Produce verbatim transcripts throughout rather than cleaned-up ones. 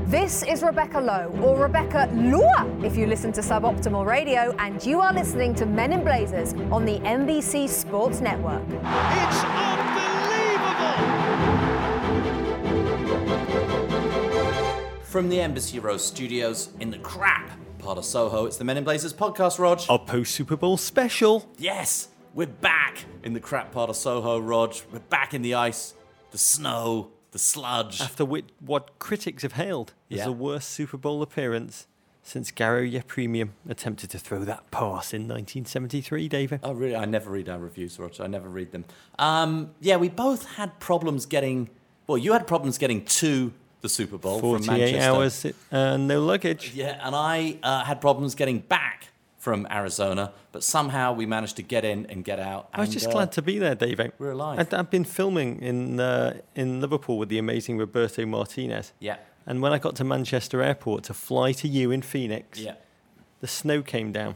This is Rebecca Lowe, or Rebecca Lua, if you listen to Suboptimal Radio, and you are listening to Men in Blazers on the N B C Sports Network. It's unbelievable! From the Embassy Row studios in the crap part of Soho, it's the Men in Blazers podcast, Rog. Our post-Super Bowl special. Yes, we're back in the crap part of Soho, Rog. We're back in the ice, the snow, the sludge. After which, what critics have hailed as Yeah. the worst Super Bowl appearance since Garo Yepremian attempted to throw that pass in nineteen seventy-three, David. Oh, really? I never read our reviews, Roger. I never read them. Um, yeah, we both had problems getting... Well, you had problems getting to the Super Bowl from forty-eight Manchester. hours, uh, no luggage. Yeah, and I uh, had problems getting back from Arizona, but somehow we managed to get in and get out. I was and, just uh, glad to be there, David. we're alive. I'd, I'd been filming in uh, in Liverpool with the amazing Roberto Martinez. Yeah, And when I got to Manchester Airport to fly to you in Phoenix, yeah. the snow came down.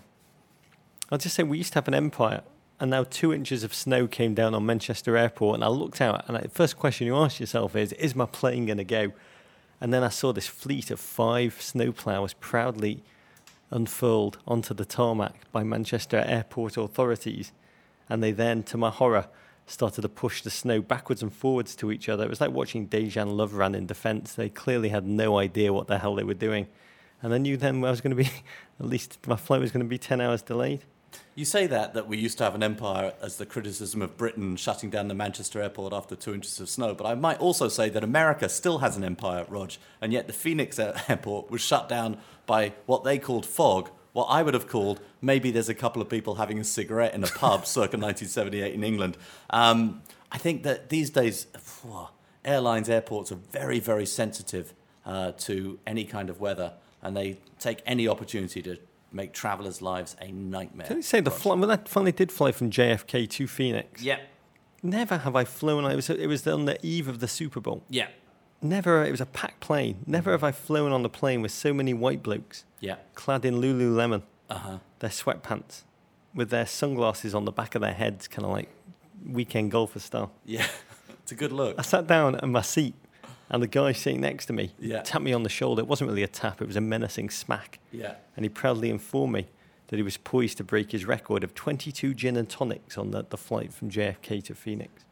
I'll just say we used to have an empire, and now two inches of snow came down on Manchester Airport, and I looked out, and the first question you ask yourself is, is my plane going to go? And then I saw this fleet of five snowplows proudly unfurled onto the tarmac by Manchester Airport authorities, and they then, to my horror, started to push the snow backwards and forwards to each other. It was like watching Dejan Lovran in defence. They clearly had no idea what the hell they were doing. And I knew then I was going to be, at least my flight was going to be ten hours delayed. You say that, that we used to have an empire as the criticism of Britain shutting down the Manchester airport after two inches of snow, but I might also say that America still has an empire, Rog, and yet the Phoenix airport was shut down by what they called fog, what I would have called maybe there's a couple of people having a cigarette in a pub circa nineteen seventy-eight in England. Um, I think that these days, phew, airlines, airports are very, very sensitive uh, to any kind of weather, and they take any opportunity to make travellers' lives a nightmare. Can I say the flight, when I finally did fly from J F K to Phoenix, Yeah, never have I flown, it was, it was on the eve of the Super Bowl. yeah, Never, it was a packed plane. Never have I flown on the plane with so many white blokes yeah. clad in Lululemon, Uh-huh. their sweatpants, with their sunglasses on the back of their heads, kind of like weekend golfer style. Yeah, it's a good look. I sat down in my seat, and the guy sitting next to me Yeah. tapped me on the shoulder. It wasn't really a tap, it was a menacing smack. Yeah. And he proudly informed me that he was poised to break his record of twenty-two gin and tonics on the, the flight from J F K to Phoenix.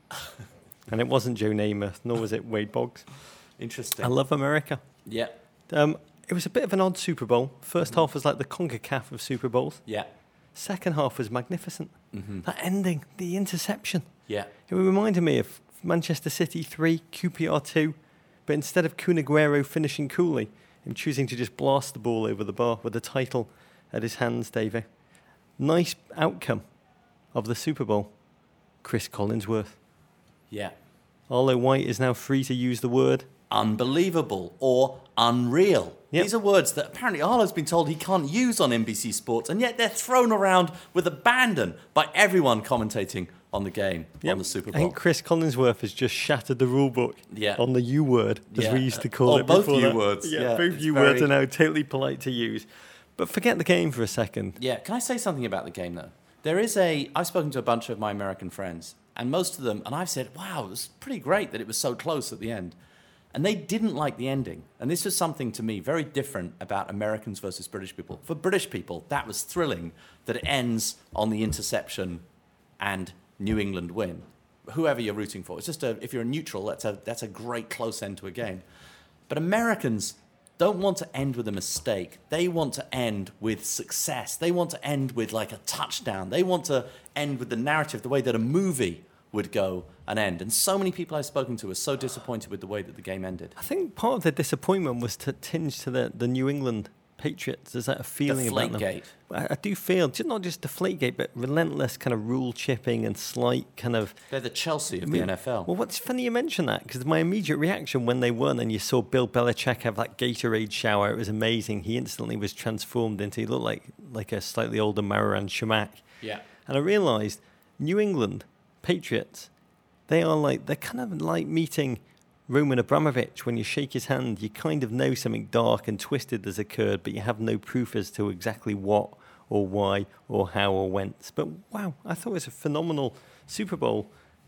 And it wasn't Joe Namath, nor was it Wade Boggs. Interesting. I love America. Yeah, Um, it was a bit of an odd Super Bowl. First Mm-hmm. half was like the CONCACAF of Super Bowls. yeah, Second half was magnificent. Mm-hmm. That ending, the interception. yeah. It reminded me of Manchester City three, Q P R two, but instead of Kun Aguero finishing coolly, him choosing to just blast the ball over the bar with the title at his hands, Davey. Nice outcome of the Super Bowl. Chris Collinsworth. Yeah. Arlo White is now free to use the word. Unbelievable or unreal. Yep. These are words that apparently Arlo's been told he can't use on N B C Sports, and yet they're thrown around with abandon by everyone commentating on the game, on the Super I Bowl. think Chris Collinsworth has just shattered the rule book Yeah. on the U word, as Yeah. we used to call Oh, it. both before U that. words. Yeah, Yeah, both it's U words very- are now totally polite to use. But forget the game for a second. Yeah, can I say something about the game, though? There is a... I've spoken to a bunch of my American friends, and most of them... And I've said, wow, it was pretty great that it was so close at the end. And they didn't like the ending. And this was something, to me, very different about Americans versus British people. For British people, that was thrilling, that it ends on the interception and New England win. Whoever you're rooting for. It's just a... If you're a neutral, that's a, that's a great close end to a game. But Americans don't want to end with a mistake. They want to end with success. They want to end with like a touchdown. They want to end with the narrative, the way that a movie would go and end. And so many people I've spoken to are so disappointed with the way that the game ended. I think part of the disappointment was to tinge to the, the New England Patriots. There's that feeling about them. Deflategate. I, I do feel, just not just Deflategate, but relentless kind of rule chipping and slight kind of... They're the Chelsea of I mean, the N F L. Well, what's funny you mention that, because my immediate reaction when they won and you saw Bill Belichick have that Gatorade shower, it was amazing. He instantly was transformed into, he looked like, like a slightly older Marouane Chamakh. Yeah. And I realised New England Patriots, they are like, they're kind of like meeting Roman Abramovich. When you shake his hand, you kind of know something dark and twisted has occurred, but you have no proof as to exactly what or why or how or whence. But wow, I thought it was a phenomenal Super Bowl.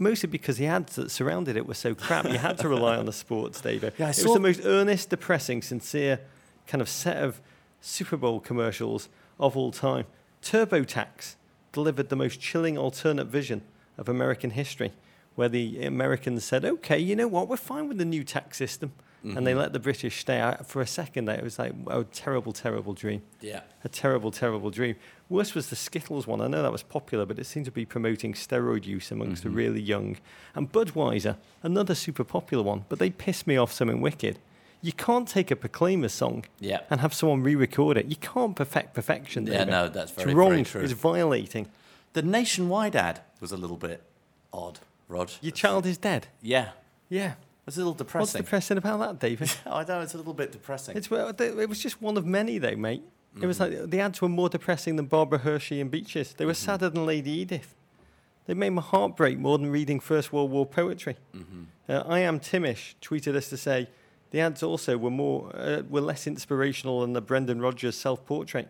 mostly because the ads that surrounded it were so crap. You had to rely on the sports, David. Yeah, I it saw- was the most earnest, depressing, sincere kind of set of Super Bowl commercials of all time. TurboTax delivered the most chilling alternate vision of American history, where the Americans said, okay, you know what, we're fine with the new tax system. Mm-hmm. And they let the British stay out. For a second, it was like a terrible, terrible dream. Yeah. A terrible, terrible dream. Worse was the Skittles one. I know that was popular, but it seemed to be promoting steroid use amongst mm-hmm. the really young. And Budweiser, another super popular one, but they pissed me off something wicked. You can't take a Proclaimers song yeah. and have someone re-record it. You can't perfect perfection. Yeah, David. no, that's very, it's wrong. very true. It's violating. The Nationwide ad was a little bit odd, Rog. Your child is dead. Yeah. Yeah. It's a little What's depressing. depressing about that, David? I don't know, it's a little bit depressing. It's well, it was just one of many, though, mate. Mm-hmm. It was like the ads were more depressing than Barbara Hershey and Beaches. They were mm-hmm. sadder than Lady Edith. They made my heart break more than reading First World War poetry. Mm-hmm. Uh, I Am Timish tweeted us to say the ads also were more uh, were less inspirational than the Brendan Rodgers self-portrait.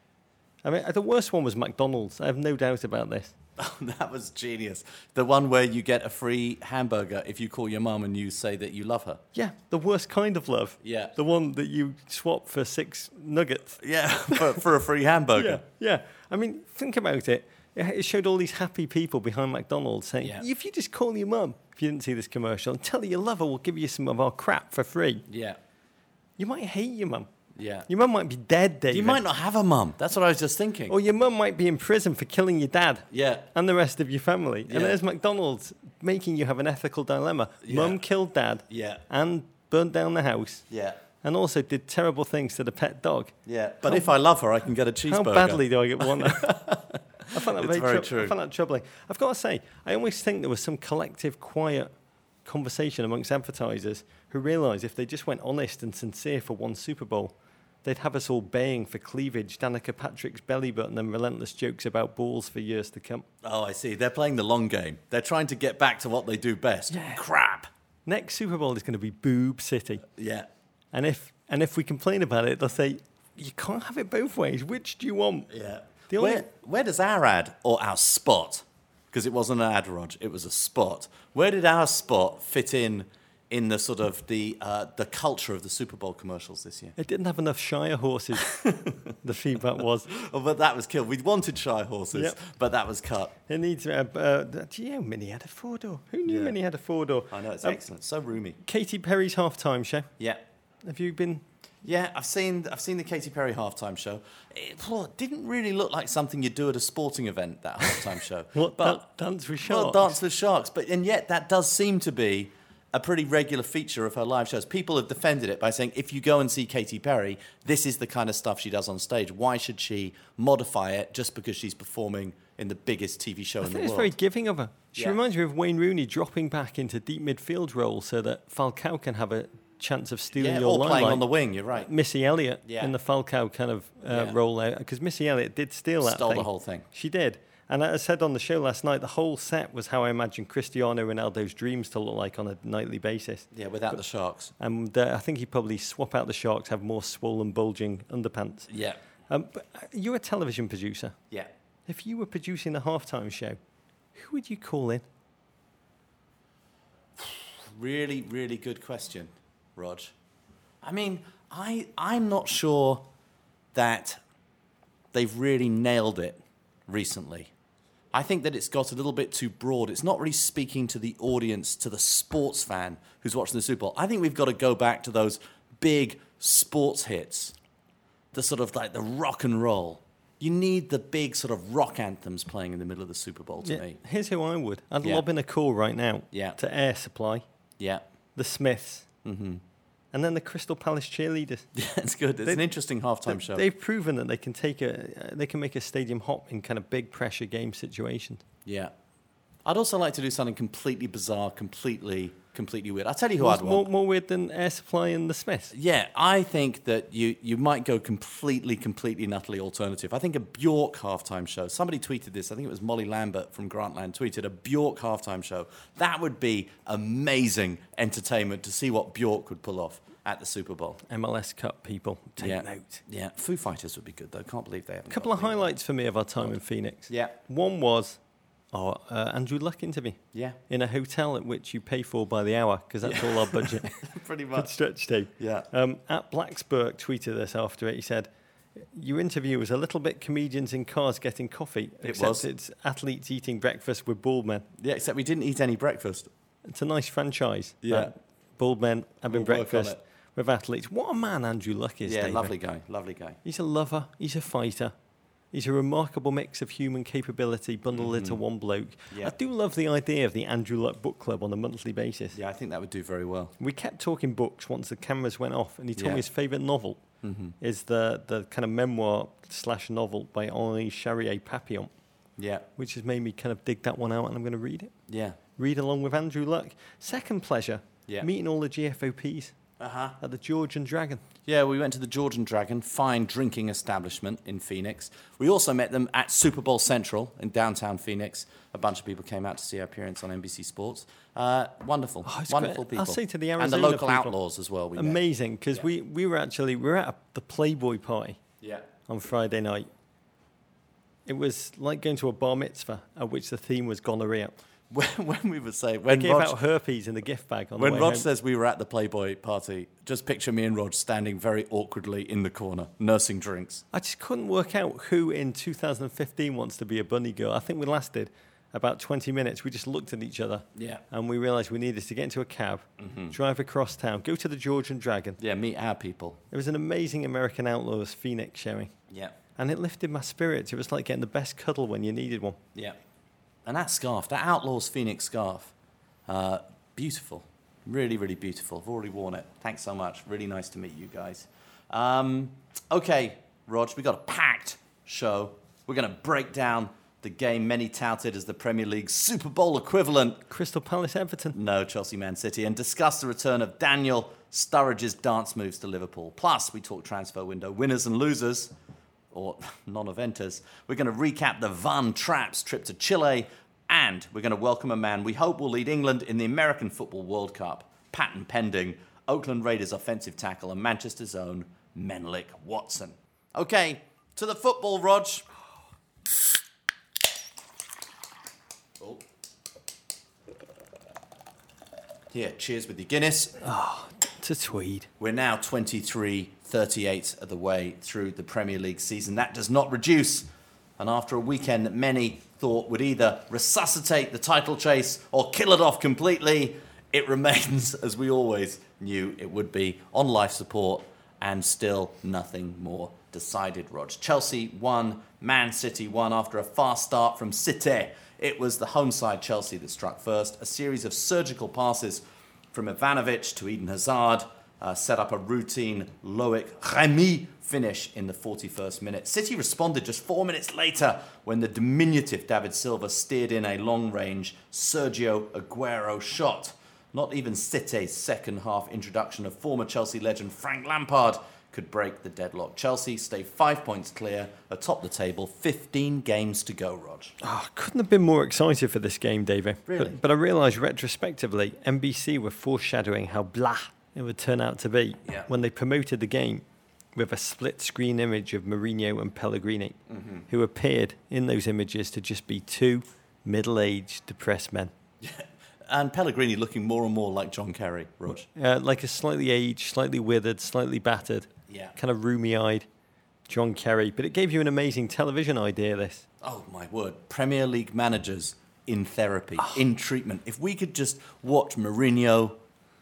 I mean, the worst one was McDonald's. I have no doubt about this. Oh, that was genius. The one where you get a free hamburger if you call your mum and you say that you love her. Yeah, the worst kind of love. Yeah. The one that you swap for six nuggets. Yeah, for, for a free hamburger. Yeah, yeah. I mean, think about it. It showed all these happy people behind McDonald's saying, yeah. if you just call your mum, if you didn't see this commercial, and tell her you love her, we'll give you some of our crap for free. Yeah. You might hate your mum. Yeah. Your mum might be dead, David. You might not have a mum. That's what I was just thinking. Or your mum might be in prison for killing your dad. Yeah. And the rest of your family. Yeah. And there's McDonald's making you have an ethical dilemma. Yeah. Mum killed dad. Yeah. And burned down the house. Yeah. And also did terrible things to the pet dog. Yeah. But how, if I love her, I can get a cheeseburger. How badly do I get one? I find that it's very, very tr- true. I find that troubling. I've got to say, I always think there was some collective, quiet conversation amongst advertisers who realised if they just went honest and sincere for one Super Bowl, they'd have us all baying for cleavage, Danica Patrick's belly button, and relentless jokes about balls for years to come. Oh, I see. They're playing the long game. They're trying to get back to what they do best. Yeah. Crap. Next Super Bowl is going to be Boob City. Yeah. And if and if we complain about it, they'll say, you can't have it both ways. Which do you want? Yeah. The only- Where, where does our ad or our spot, because it wasn't an ad, Rog, it was a spot. Where did our spot fit in in the sort of the uh, the culture of the Super Bowl commercials this year? It didn't have enough Shire horses, the feedback was. Oh, but that was killed. We wanted Shire horses, Yep. but that was cut. It needs. Uh, uh, do you know Minnie had a four-door? Who knew Yeah. Minnie had a four-door? I know, it's Um, excellent. So roomy. Katy Perry's halftime show. Yeah. Have you been? Yeah, I've seen I've seen the Katy Perry halftime show. It oh, it didn't really look like something you'd do at a sporting event, that halftime show. What, but Dan- Dance with Sharks? Well, Dance with Sharks. But and yet that does seem to be a pretty regular feature of her live shows. People have defended it by saying, if you go and see Katy Perry, this is the kind of stuff she does on stage. Why should she modify it just because she's performing in the biggest T V show I in think the it's world? very giving of her. She Yeah. reminds me of Wayne Rooney dropping back into deep midfield role so that Falcao can have a chance of stealing yeah, your or limelight. playing on the wing, you're right. Missy Elliott Yeah. in the Falcao kind of uh, Yeah. role there, because Missy Elliott did steal that Stole thing. the whole thing. She did. And as I said on the show last night, the whole set was how I imagine Cristiano Ronaldo's dreams to look like on a nightly basis. Yeah, without the Sharks. And uh, I think he'd probably swap out the Sharks, have more swollen, bulging underpants. Yeah, Um, but uh, you're a television producer. yeah. If you were producing the halftime show, who would you call in? Really, really good question, Rog. I mean, I, I'm not sure that they've really nailed it recently. I think that it's got a little bit too broad. It's not really speaking to the audience, to the sports fan who's watching the Super Bowl. I think we've got to go back to those big sports hits, the sort of like the rock and roll. You need the big sort of rock anthems playing in the middle of the Super Bowl to Yeah, me. here's who I would. I'd Yeah. lob in a call right now Yeah. to Air Supply, Yeah. the Smiths, Mm-hmm. and then the Crystal Palace cheerleaders. Yeah, it's good. It's They- an interesting halftime They- show. They've proven that they can take a, uh, they can make a stadium hot in kind of big pressure game situations. Yeah. I'd also like to do something completely bizarre, completely, completely weird. I'll tell you who What's I'd more, want. more weird than Air Supply and the Smiths. Yeah, I think that you, you might go completely, completely, and utterly alternative. I think a Bjork halftime show. Somebody tweeted this. I think it was Molly Lambert from Grantland tweeted a Bjork halftime show. That would be amazing entertainment to see what Bjork would pull off at the Super Bowl. M L S Cup people, take yeah. note. Yeah, Foo Fighters would be good though. Can't believe they haven't. A couple got of the- highlights for me of our time in Phoenix. Yeah. One was Oh, uh, Andrew Luck interview. Yeah. In a hotel at which you pay for by the hour, because that's Yeah. all our budget. Pretty Good much. stretch, Dave. Yeah. Um, at Blacksburg tweeted this after it. He said, your interview was a little bit comedians in cars getting coffee, It except was. it's athletes eating breakfast with bald men. Yeah, except we didn't eat any breakfast. It's a nice franchise. Yeah. that Bald men having We'll work on breakfast it. with athletes. What a man Andrew Luck is, Yeah, David. lovely guy. Lovely guy. He's a lover. He's a fighter. He's a remarkable mix of human capability bundled into one bloke. Yeah. I do love the idea of the Andrew Luck Book Club on a monthly basis. Yeah, I think that would do very well. We kept talking books once the cameras went off, and he told Yeah. me his favourite novel Mm-hmm. is the, the kind of memoir slash novel by Henri Charrier-Papillon, Yeah. which has made me kind of dig that one out, and I'm going to read it. Yeah. Read along with Andrew Luck. Second pleasure, Yeah. meeting all the G F O Ps Uh-huh. at the George and Dragon. Yeah, we went to the Georgian Dragon, fine drinking establishment in Phoenix. We also met them at Super Bowl Central in downtown Phoenix. A bunch of people came out to see our appearance on N B C Sports. Uh, wonderful, Oh, it's wonderful great. people. I'll say to the and the Arizona local people, outlaws as well. We met. Amazing, because Yeah. we, we were actually, we were at a, the Playboy party Yeah. on Friday night. It was like going to a bar mitzvah at which the theme was gonorrhea. When, when we were saying, They when gave Rog, out herpes in the gift bag on when the way Rog home. says we were at the Playboy party, just picture me and Rog standing very awkwardly in the corner, nursing drinks. I just couldn't work out who in two thousand fifteen wants to be a bunny girl. I think we lasted about twenty minutes. We just looked at each other Yeah. and we realised we needed to get into a cab, drive across town, go to the George and Dragon. Yeah, meet our people. It was an amazing American Outlaws Phoenix showing. Yeah. And it lifted my spirits. It was like getting the best cuddle when you needed one. Yeah. And that scarf, that Outlaws Phoenix scarf, uh, beautiful. Really, really beautiful. I've already worn it. Thanks so much. Really nice to meet you guys. Um, okay, Rog, we've got a packed show. We're going to break down the game many touted as the Premier League's Super Bowl equivalent. Crystal Palace Everton. No, Chelsea Man City. And discuss the return of Daniel Sturridge's dance moves to Liverpool. Plus, we talk transfer window winners and losers, or non-eventers. We're going to recap the Van Traps trip to Chile, and we're going to welcome a man we hope will lead England in the American Football World Cup, patent pending, Oakland Raiders offensive tackle and Manchester's own Menlik Watson. Okay, to the football, Rog. Oh. Here, cheers with your Guinness. To Tweed. We're now twenty-three thirty-eight of the way through the Premier League season. That does not reduce. And after a weekend that many thought would either resuscitate the title chase or kill it off completely, it remains, as we always knew it would be, on life support, and still nothing more decided, Rog. Chelsea won, Man City won after a fast start from City. It was the home side Chelsea that struck first. A series of surgical passes from Ivanovic to Eden Hazard uh, set up a routine Loic Remy finish in the forty-first minute. City responded just four minutes later when the diminutive David Silva steered in a long-range Sergio Aguero shot. Not even City's second half introduction of former Chelsea legend Frank Lampard could break the deadlock. Chelsea stay five points clear atop the table, fifteen games to go, Rog. Oh, couldn't have been more excited for this game, David. Really? But, but I realised retrospectively, N B C were foreshadowing how blah it would turn out to be Yeah. when they promoted the game with a split-screen image of Mourinho and Pellegrini, Mm-hmm. who appeared in those images to just be two middle-aged, depressed men. And Pellegrini looking more and more like John Kerry, Rog. Uh, like a slightly aged, slightly withered, slightly battered, Yeah. kind of roomy-eyed John Kerry. But it gave you an amazing television idea, this. Oh, my word. Premier League managers in therapy, in treatment. If we could just watch Mourinho,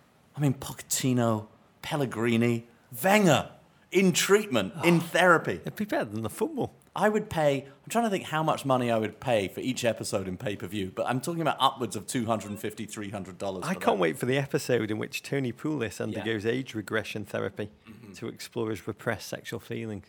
I mean, Pochettino, Pellegrini, Wenger in treatment, in therapy. It'd be better than the football. I would pay, I'm trying to think how much money I would pay for each episode in pay-per-view, but I'm talking about upwards of two hundred fifty dollars, three hundred dollars. I can't wait for the episode in which Tony Pulis undergoes Yeah. age regression therapy Mm-hmm. to explore his repressed sexual feelings.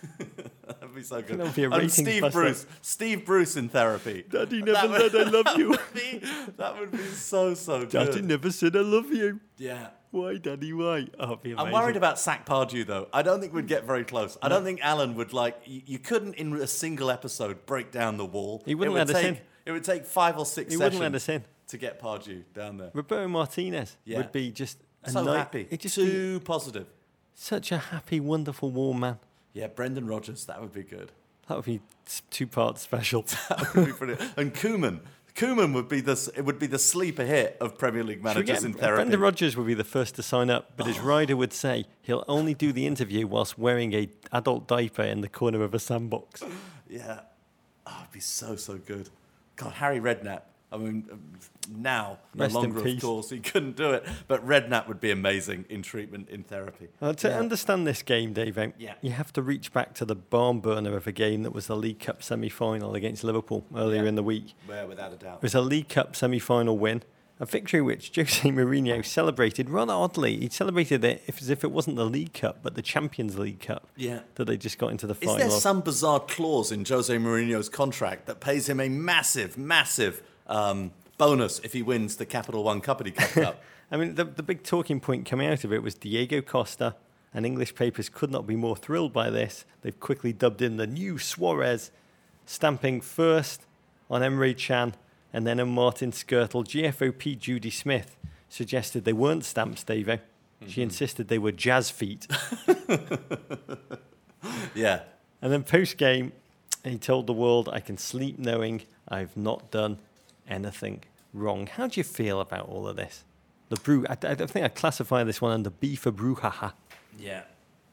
That'd be so good. That would be a And ratings Steve buster. Bruce, Steve Bruce in therapy. Daddy That never would- said I love you. That would be, that would be so, so good. Daddy never said I love you. Yeah. Why, Daddy, why? Oh, it'd be amazing. I'm worried about Sack Pardew, though. I don't think we'd get very close. I don't think Alan would, like, you, you couldn't, in a single episode, break down the wall. He wouldn't it would let us take, in. It would take five or six He sessions wouldn't let us in. to get Pardew down there. Roberto Martinez Yeah. would be just a So night- happy. He'd just be Too positive. such a happy, wonderful, warm man. Yeah, Brendan Rodgers, that would be good. That would be two parts special. That would be brilliant. And Koeman. Koeman would be the it would be the sleeper hit of Premier League managers get, in therapy. Brendan Rodgers would be the first to sign up, but his rider would say he'll only do the interview whilst wearing a adult diaper in the corner of a sandbox. Yeah, oh, it'd be so so good. God, Harry Redknapp. I mean, now no Rest in longer, of peace. course, he couldn't do it. But Redknapp would be amazing in treatment in therapy. Uh, to Yeah. understand this game, Dave, Yeah. you have to reach back to the barn burner of a game that was the League Cup semi-final against Liverpool earlier Yeah. in the week. Well, without a doubt. It was a League Cup semi-final win, a victory which Jose Mourinho celebrated rather oddly. He celebrated it as if it wasn't the League Cup, but the Champions League Cup Yeah. that they just got into the Is final there of. some bizarre clause in Jose Mourinho's contract that pays him a massive, massive um, bonus if he wins the Capital One Cuppity Cup Cup? I mean, the, the big talking point coming out of it was Diego Costa, and English papers could not be more thrilled by this. They've quickly dubbed in the new Suarez, stamping first on Emre Can and then on Martin Skirtle. G F O P Judy Smith suggested they weren't stamps, Davo. Mm-hmm. She insisted they were jazz feet. Yeah. And then post-game, he told the world, I can sleep knowing I've not done anything wrong. How do you feel about all of this? The brew, I, I think I classify this one under B for brouhaha. Yeah.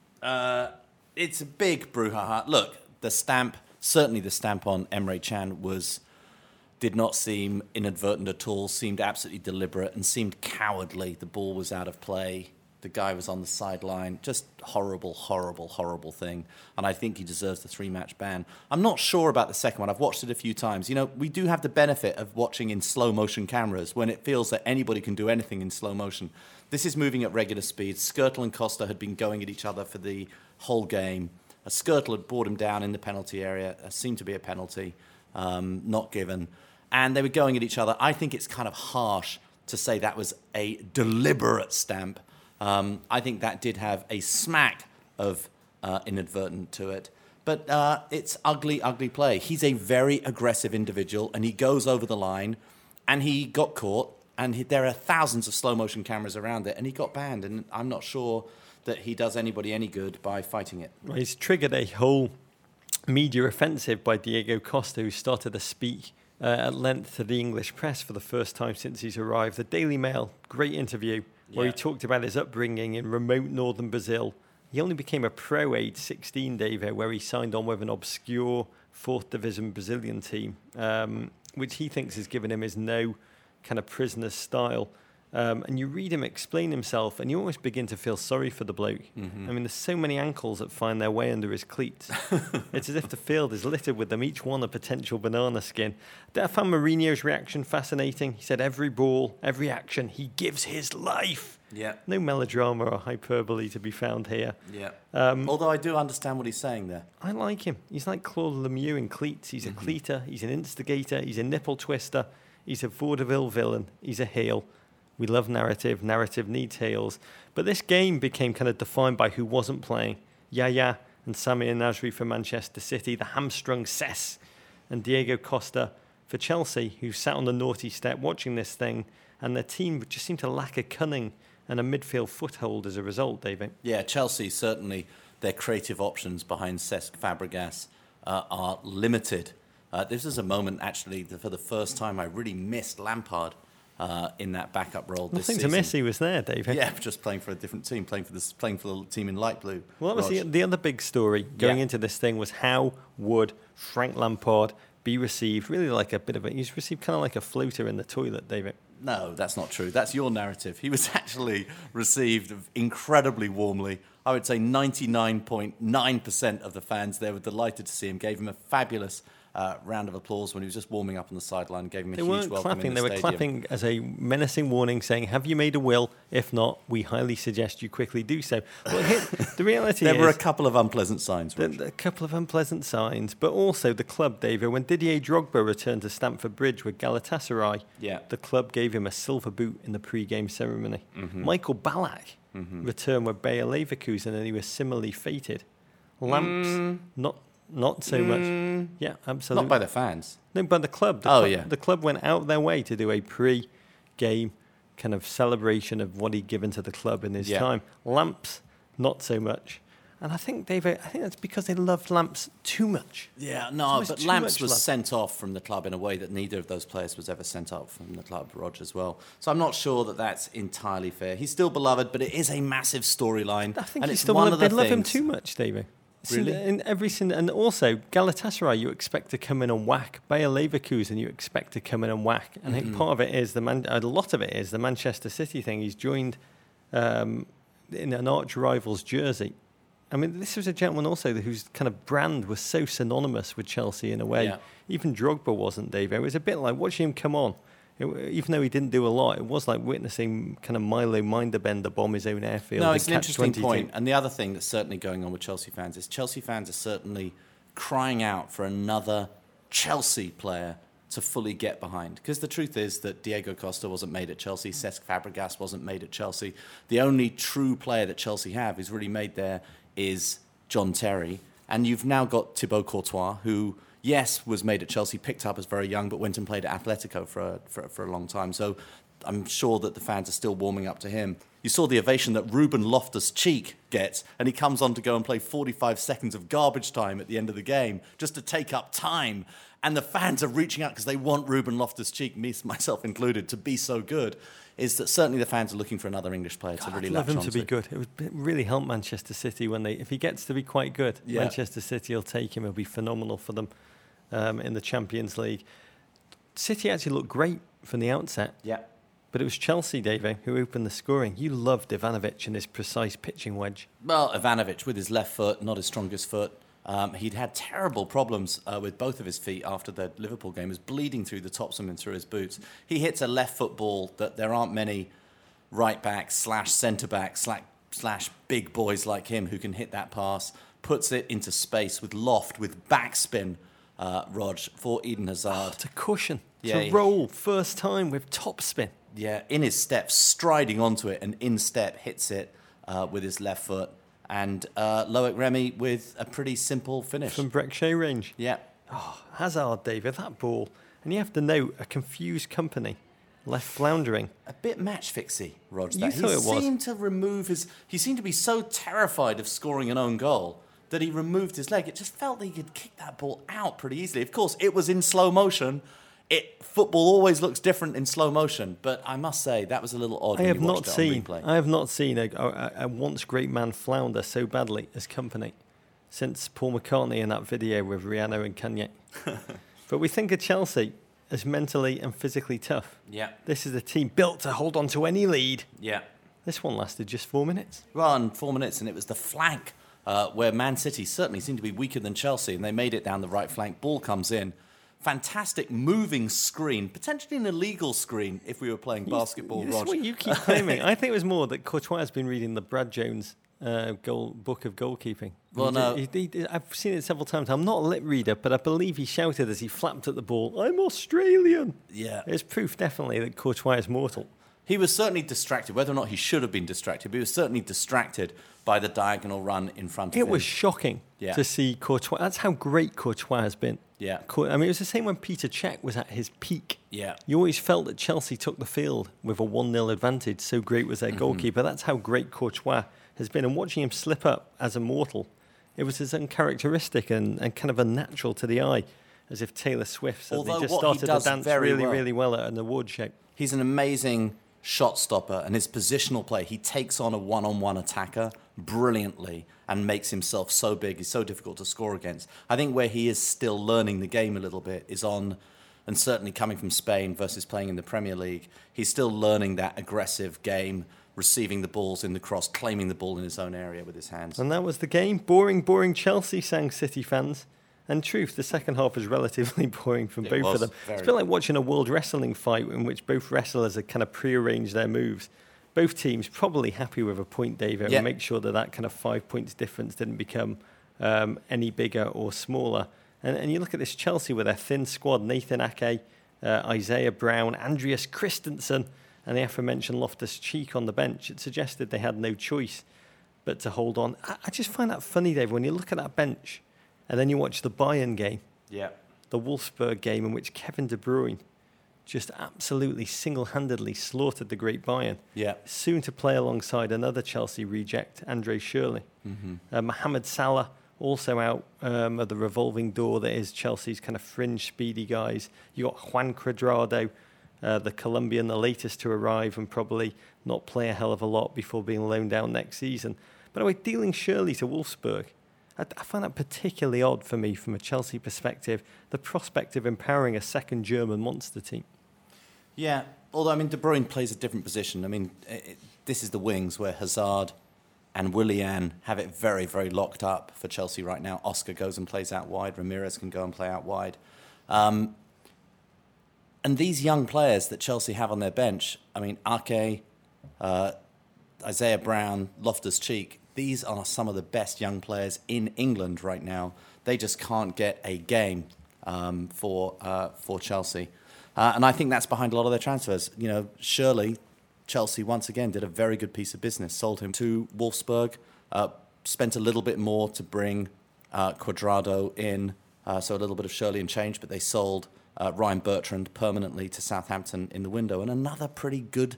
Uh, it's a big brouhaha. Look, the stamp, certainly the stamp on Emre Can was, did not seem inadvertent at all, seemed absolutely deliberate and seemed cowardly. The ball was out of play. The guy was on the sideline. Just horrible, horrible, horrible thing. And I think he deserves the three-match ban. I'm not sure about the second one. I've watched it a few times. You know, we do have the benefit of watching in slow-motion cameras when it feels that anybody can do anything in slow motion. This is moving at regular speed. Skirtle and Costa had been going at each other for the whole game. A Skirtle had brought him down in the penalty area. It seemed to be a penalty, um, not given. And they were going at each other. I think it's kind of harsh to say that was a deliberate stamp. Um, I think that did have a smack of uh, inadvertent to it. But uh, it's ugly, ugly play. He's a very aggressive individual, and he goes over the line, and he got caught, and he, there are thousands of slow-motion cameras around it, and he got banned, and I'm not sure that he does anybody any good by fighting it. Well, he's triggered a whole media offensive by Diego Costa, who started to speak uh, at length to the English press for the first time since he's arrived. The Daily Mail, great interview, where Yeah. he talked about his upbringing in remote northern Brazil. He only became a pro age sixteen, David, where he signed on with an obscure fourth division Brazilian team, um, which he thinks has given him his no kind of prisoner style. Um, and you read him explain himself, and you almost begin to feel sorry for the bloke. Mm-hmm. I mean, there's so many ankles that find their way under his cleats. It's as if the field is littered with them, each one a potential banana skin. I found Mourinho's reaction fascinating. He said every ball, every action, he gives his life. Yeah. No melodrama or hyperbole to be found here. Yeah. Um, Although I do understand what he's saying there. I like him. He's like Claude Lemieux in cleats. He's a mm-hmm. cleater, he's an instigator, he's a nipple twister, he's a vaudeville villain, he's a heel. We love narrative. Narrative needs heels. But this game became kind of defined by who wasn't playing. Yaya and Samir Nasri for Manchester City, the hamstrung Cess, and Diego Costa for Chelsea, who sat on the naughty step watching this thing, and their team just seemed to lack a cunning and a midfield foothold as a result, David. Yeah, Chelsea, certainly their creative options behind Cesc Fabregas uh, are limited. Uh, this is a moment, actually, that for the first time I really missed Lampard. Uh, in that backup role this Nothing season. to miss, he was there, David. Yeah, just playing for a different team, playing for this, playing for the team in light blue. Well, that was the, the other big story going yeah. into this thing was how would Frank Lampard be received? Really like a bit of a, he's received kind of like a floater in the toilet, David. No, that's not true. That's your narrative. He was actually received incredibly warmly. I would say ninety-nine point nine percent of the fans there were delighted to see him, gave him a fabulous Uh, round of applause when he was just warming up on the sideline, gave him a they huge weren't welcome clapping, in the They were stadium. clapping as a menacing warning saying, have you made a will? If not, we highly suggest you quickly do so. Well, here, the reality there is... were a couple of unpleasant signs, the, A couple of unpleasant signs, but also the club, David, when Didier Drogba returned to Stamford Bridge with Galatasaray, yeah. the club gave him a silver boot in the pre-game ceremony. Mm-hmm. Michael Ballack mm-hmm. returned with Bayer Leverkusen and he was similarly fated. Lamps, mm. not... Not so mm, much. Yeah, absolutely. Not by the fans. No, by the club. The oh, club, yeah. The club went out their way to do a pre-game kind of celebration of what he'd given to the club in his yeah. time. Lamps, not so much. And I think, David, I think that's because they loved Lamps too much. Yeah, no, almost but too Lamps much was love. sent off from the club in a way that neither of those players was ever sent off from the club, Rog, as well. So I'm not sure that that's entirely fair. He's still beloved, but it is a massive storyline. I think and he's it's still one love, of the they love him things- too much, David. Really? In every sin, and also Galatasaray, you expect to come in and whack. Bayer Leverkusen, you expect to come in and whack. And I think part of it is the man. A lot of it is the Manchester City thing. He's joined um, in an arch rival's jersey. I mean, this was a gentleman also whose kind of brand was so synonymous with Chelsea in a way. Yeah. Even Drogba wasn't, David. It was a bit like watching him come on. It, even though he didn't do a lot, it was like witnessing kind of Milo Minderbender bomb his own airfield. No, and it's an catch interesting twenty-two. point. And the other thing that's certainly going on with Chelsea fans is Chelsea fans are certainly crying out for another Chelsea player to fully get behind. Because the truth is that Diego Costa wasn't made at Chelsea, Cesc Fabregas wasn't made at Chelsea. The only true player that Chelsea have who's really made there is John Terry. And you've now got Thibaut Courtois, who, yes, was made at Chelsea, picked up as very young, but went and played at Atletico for a, for, for a long time. So I'm sure that the fans are still warming up to him. You saw the ovation that Ruben Loftus-Cheek gets, and he comes on to go and play forty-five seconds of garbage time at the end of the game just to take up time. And the fans are reaching out because they want Ruben Loftus-Cheek, me, myself included, to be so good. Is that certainly the fans are looking for another English player to God, really I'd love latch him to onto. be good. It would be- really help Manchester City when they, if he gets to be quite good. Yeah. Manchester City will take him. It'll be phenomenal for them um, in the Champions League. City actually looked great from the outset, Yeah. but it was Chelsea, David, who opened the scoring. You loved Ivanovic and his precise pitching wedge. Well, Ivanovic with his left foot, not his strongest foot. Um, he'd had terrible problems uh, with both of his feet after the Liverpool game. He was bleeding through the topsum and through his boots. He hits a left foot ball that there aren't many right back slash centre back slash, slash big boys like him who can hit that pass, puts it into space with loft, with backspin, uh, Rog, for Eden Hazard. To cushion, Yeah, to he- roll first time with top spin. Yeah, in his step, striding onto it, and in step hits it uh, with his left foot. And uh, Loic Remy with a pretty simple finish. From Breck-Shea range. Yeah. Oh, Hazard, David, that ball. And you have to know, a confused company, left floundering. A bit match fixy, Rog. You That. thought he it was. seemed to remove his. He seemed to be so terrified of scoring an own goal that he removed his leg. It just felt that he could kick that ball out pretty easily. Of course, it was in slow motion. It football always looks different in slow motion, but I must say that was a little odd. I when have you not watched it seen. on replay. I have not seen a, a, a once great man flounder so badly as company since Paul McCartney in that video with Rihanna and Kanye. But we think of Chelsea as mentally and physically tough. Yeah, This is a team built to hold on to any lead. yeah. This one lasted just four minutes. Well, in four minutes, and it was the flank uh, where Man City certainly seemed to be weaker than Chelsea, and they made it down the right flank. Ball comes in. Fantastic moving screen, potentially an illegal screen if we were playing basketball, This is Rog. what you keep claiming. I think it was more that Courtois has been reading the Brad Jones uh, goal book of goalkeeping. Well, He no. did- he- he- I've seen it several times. I'm not a lip reader, but I believe he shouted as he flapped at the ball, "I'm Australian." Yeah. It's proof, definitely, that Courtois is mortal. He was certainly distracted, whether or not he should have been distracted, but he was certainly distracted by the diagonal run in front of It him. was shocking Yeah. to see Courtois. That's how great Courtois has been. Yeah. Cour- I mean, it was the same when Peter Cech was at his peak. Yeah. You always felt that Chelsea took the field with a one nil advantage. So great was their Mm-hmm. goalkeeper. That's how great Courtois has been. And watching him slip up as a mortal, it was as uncharacteristic and, and kind of unnatural to the eye, as if Taylor Swift suddenly Although just what he started does to dance very really, well- really well at an award show. He's an amazing shot stopper, and his positional play, he takes on a one-on-one attacker brilliantly and makes himself so big. He's so difficult to score against. I think where he is still learning the game a little bit is on, and certainly coming from Spain versus playing in the Premier League, he's still learning that aggressive game, receiving the balls in the cross, claiming the ball in his own area with his hands. And that was the game. Boring, boring Chelsea, sang City fans. And truth, the second half was relatively boring from It both was, of them. very. It's a bit like watching a world wrestling fight in which both wrestlers had kind of pre-arranged their moves. Both teams probably happy with a point, David, Yeah. and make sure that that kind of five points difference didn't become um, any bigger or smaller. And, and you look at this Chelsea with their thin squad, Nathan Ake, uh, Isaiah Brown, Andreas Christensen, and the aforementioned Loftus-Cheek on the bench. It suggested they had no choice but to hold on. I, I just find that funny, Dave, when you look at that bench and then you watch the Bayern game, Yeah. the Wolfsburg game in which Kevin De Bruyne just absolutely single-handedly slaughtered the great Bayern. Yeah. Soon to play alongside another Chelsea reject, Andre Schürrle. Mm-hmm. Uh, Mohamed Salah also out um, of the revolving door that is Chelsea's kind of fringe speedy guys. You got Juan Cuadrado, uh, the Colombian, the latest to arrive and probably not play a hell of a lot before being loaned out next season. By the way, dealing Schürrle to Wolfsburg, I, I find that particularly odd for me from a Chelsea perspective, the prospect of empowering a second German monster team. Yeah, although, I mean, De Bruyne plays a different position. I mean, it, this is the wings where Hazard and Willian have it very, very locked up for Chelsea right now. Oscar goes and plays out wide. Ramirez can go and play out wide. Um, and these young players that Chelsea have on their bench, I mean, Ake, uh, Isaiah Brown, Loftus-Cheek, these are some of the best young players in England right now. They just can't get a game um, for uh, for Chelsea. Uh, and I think that's behind a lot of their transfers. You know, Schürrle, Chelsea once again did a very good piece of business. Sold him to Wolfsburg, uh, spent a little bit more to bring uh, Cuadrado in, uh, so a little bit of Schürrle and change, but they sold uh, Ryan Bertrand permanently to Southampton in the window. And another pretty good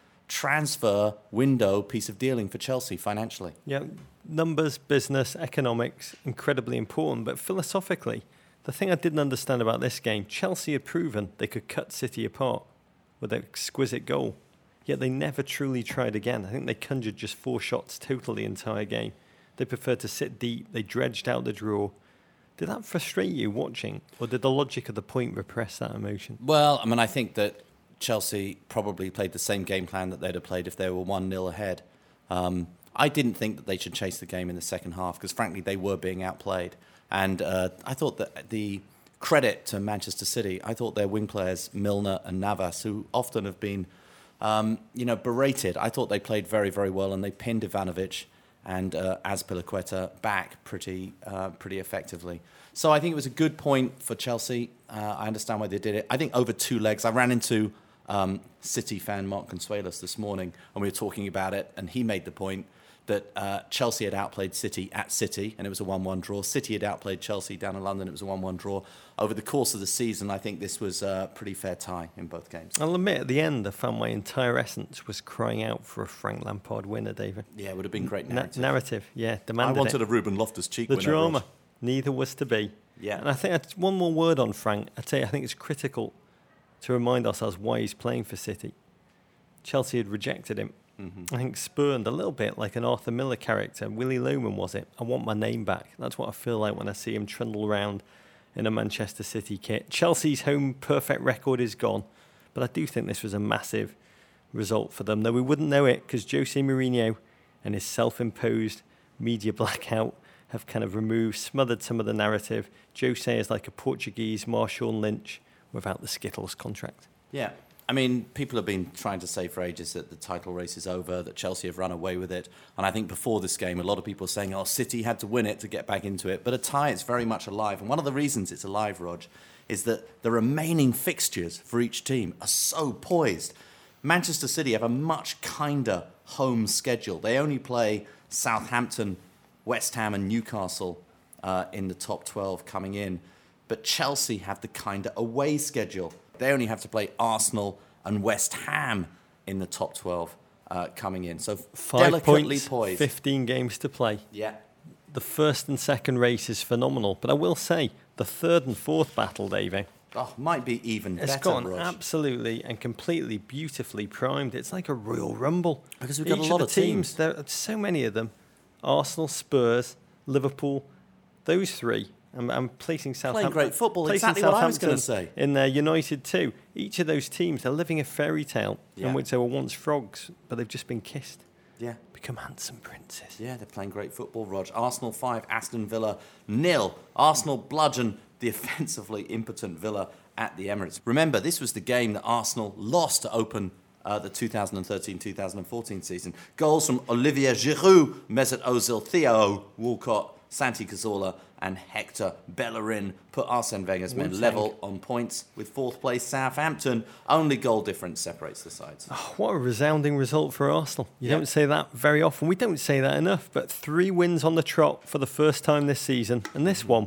transfer window piece of dealing for Chelsea financially. Yeah, numbers, business, economics, incredibly important. But philosophically, the thing I didn't understand about this game, Chelsea had proven they could cut City apart with an exquisite goal. Yet they never truly tried again. I think they conjured just four shots total the entire game. They preferred to sit deep. They dredged out the draw. Did that frustrate you watching? Or did the logic of the point repress that emotion? Well, I mean, I think that Chelsea probably played the same game plan that they'd have played if they were one nil ahead. Um, I didn't think that they should chase the game in the second half because, frankly, they were being outplayed. And uh, I thought that the credit to Manchester City, I thought their wing players, Milner and Navas, who often have been, um, you know, berated, I thought they played very, very well, and they pinned Ivanovic and uh, Azpilicueta back pretty, uh, pretty effectively. So I think it was a good point for Chelsea. Uh, I understand why they did it. I think over two legs, I ran into um, City fan Mark Consuelos this morning, and we were talking about it, and he made the point that uh, Chelsea had outplayed City at City, and it was a one one draw. City had outplayed Chelsea down in London, it was a one one draw. Over the course of the season, I think this was a pretty fair tie in both games. I'll admit, at the end, I found my entire essence was crying out for a Frank Lampard winner, David. Yeah, it would have been great narrative. Na- narrative, yeah, demanded I wanted it. a Ruben Loftus-Cheek The winner. drama, Rog. neither was to be. Yeah. And I think that's one more word on Frank. I tell you, I think it's critical to remind ourselves why he's playing for City. Chelsea had rejected him. Mm-hmm. I think spurned a little bit like an Arthur Miller character. Willie Loman, was it? I want my name back. That's what I feel like when I see him trundle around in a Manchester City kit. Chelsea's home perfect record is gone, but I do think this was a massive result for them, though we wouldn't know it because Jose Mourinho and his self-imposed media blackout have kind of removed, smothered some of the narrative. Jose is like a Portuguese Marshawn Lynch without the Skittles contract. Yeah. I mean, people have been trying to say for ages that the title race is over, that Chelsea have run away with it. And I think before this game, a lot of people were saying, oh, City had to win it to get back into it. But a tie is very much alive. And one of the reasons it's alive, Rog, is that the remaining fixtures for each team are so poised. Manchester City have a much kinder home schedule. They only play Southampton, West Ham and Newcastle uh, in the top twelve coming in. But Chelsea have the kinder away schedule. They only have to play Arsenal and West Ham in the top twelve uh, coming in. So Five delicately points, poised. fifteen games to play. Yeah. The first and second race is phenomenal. But I will say, the third and fourth battle, Davey, Oh, might be even it's better, gone Rog. absolutely and completely beautifully primed. It's like a Royal Rumble. Because we've got Each a lot of the of teams. There are so many of them. Arsenal, Spurs, Liverpool, those three. I'm, I'm placing Southampton. great football, placing exactly what I was gonna Southampton say. In there, United too. Each of those teams, they're living a fairy tale Yeah. in which they were once frogs, but they've just been kissed. Yeah. Become handsome princes. Yeah, they're playing great football, Rog. Arsenal five, Aston Villa nil. Arsenal bludgeon the offensively impotent Villa at the Emirates. Remember, this was the game that Arsenal lost to open uh, the two thousand thirteen two thousand fourteen season. Goals from Olivier Giroud, Mesut Ozil, Theo Walcott, Santi Cazorla and Hector Bellerin put Arsene Wenger's men Wu-Tang. level on points with fourth place Southampton. Only goal difference separates the sides. Oh, what a resounding result for Arsenal. You Yeah. don't say that very often. We don't say that enough, but three wins on the trot for the first time this season. And this one,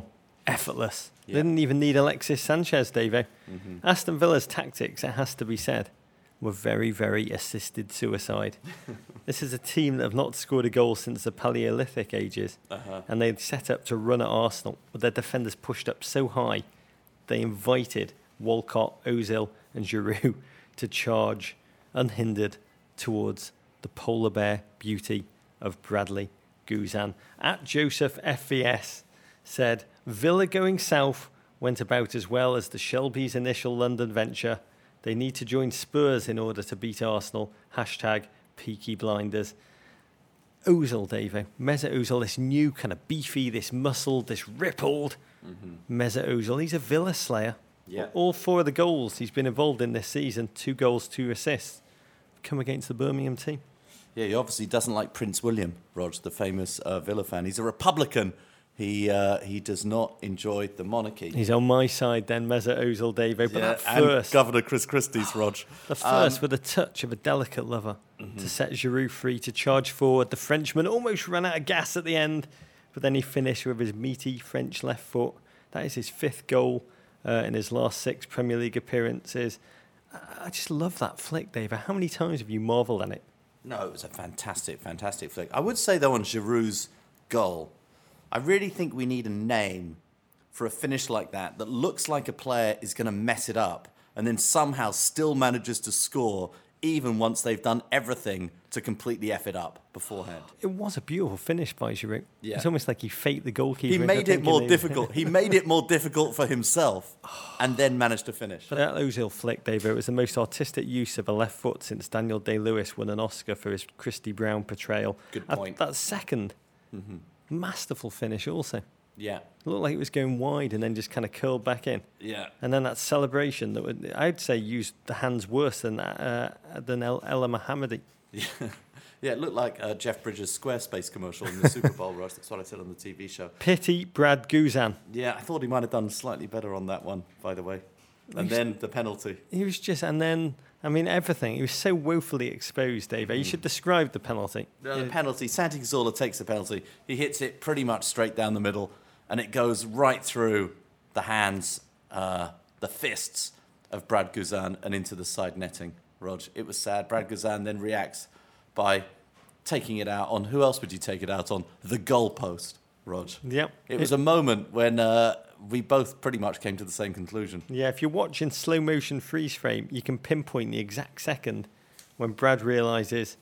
effortless. Yeah. They didn't even need Alexis Sanchez, Davo. Mm-hmm. Aston Villa's tactics, it has to be said, were very, very assisted suicide. This is a team that have not scored a goal since the Paleolithic ages, Uh-huh. and they'd set up to run at Arsenal, but their defenders pushed up so high, they invited Walcott, Ozil and Giroud to charge unhindered towards the polar bear beauty of Bradley Guzan. At Joseph F V S said, Villa going south went about as well as the Shelby's initial London venture. They need to join Spurs in order to beat Arsenal. Hashtag Peaky Blinders. Ozil, Davo. Mesut Ozil, this new kind of beefy, this muscled, this rippled mm-hmm. Mesut Ozil. He's a Villa slayer. Yeah. All four of the goals he's been involved in this season, two goals, two assists, come against the Birmingham team. Yeah, he obviously doesn't like Prince William, Rog, the famous uh, Villa fan. He's a Republican. He uh, he does not enjoy the monarchy. He's on my side then, Mesut Ozil, Davo. But yeah, that and first, Governor Chris Christie's, Rog. the first Um, with a touch of a delicate lover mm-hmm. to set Giroud free to charge forward. The Frenchman almost ran out of gas at the end, but then he finished with his meaty French left foot. That is his fifth goal uh, in his last six Premier League appearances. I, I just love that flick, Davo. How many times have you marvelled at it? No, it was a fantastic, fantastic flick. I would say, though, on Giroud's goal, I really think we need a name for a finish like that that looks like a player is going to mess it up and then somehow still manages to score even once they've done everything to completely F it up beforehand. It was a beautiful finish by Giroud. Yeah. It's almost like he faked the goalkeeper. He into made it thinking more he- difficult. He made it more difficult for himself and then managed to finish. But that Ozil flick, Davo, it was the most artistic use of a left foot since Daniel Day-Lewis won an Oscar for his Christy Brown portrayal. Good Uh, point. that second, Mm-hmm. masterful finish also. Yeah, It looked like it was going wide and then just kind of curled back in. yeah. And then that celebration that would, I'd say used the hands worse than uh, than El- Ella Mohammadi. Yeah, yeah, it looked like a Jeff Bridges Squarespace commercial in the Super Bowl, Rush. That's what I said on the T V show. Pity Brad Guzan. Yeah, I thought he might have done slightly better on that one, by the way. And He's- then the penalty. He was just, and then, I mean, everything. He was so woefully exposed, Dave. You should describe the penalty. No, the Yeah. penalty. Santi Cazorla takes the penalty. He hits it pretty much straight down the middle, and it goes right through the hands, uh, the fists of Brad Guzan and into the side netting, Rog. It was sad. Brad Guzan then reacts by taking it out on, who else would you take it out on? The goalpost, Rog. Yep. It was a moment when uh, we both pretty much came to the same conclusion. Yeah, if you're watching slow motion freeze frame, you can pinpoint the exact second when Brad realizes,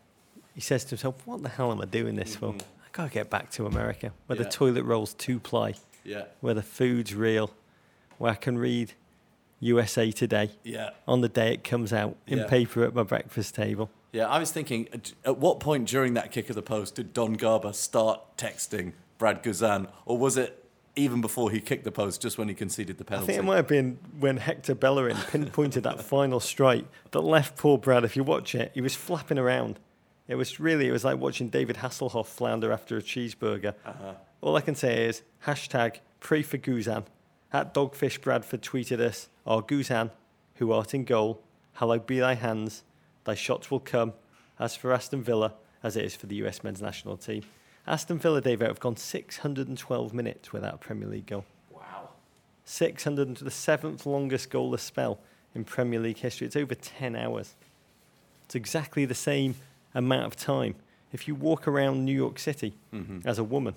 he says to himself, what the hell am I doing this for? Mhm. I gotta get back to America, where Yeah. the toilet roll's two ply, Yeah, where the food's real, where I can read U S A Today yeah. on the day it comes out in Yeah. paper at my breakfast table. Yeah, I was thinking, at- at what point during that kick of the post did Don Garber start texting Brad Guzan, or was it even before he kicked the post, just when he conceded the I penalty? think it might have been when Hector Bellerin pinpointed that final strike that left poor Brad. If you watch it, he was flapping around. It was really, it was like watching David Hasselhoff flounder after a cheeseburger. Uh-huh. All I can say is hashtag pray for Guzan. At Dogfish Bradford tweeted us, "Our Guzan, who art in goal, hallowed be thy hands. Thy shots will come, as for Aston Villa, as it is for the U S men's national team." Aston Villa, Dave, have gone six hundred twelve minutes without a Premier League goal. Wow. six hundred, the seventh longest goalless spell in Premier League history. It's over ten hours. It's exactly the same amount of time. If you walk around New York City Mm-hmm. as a woman,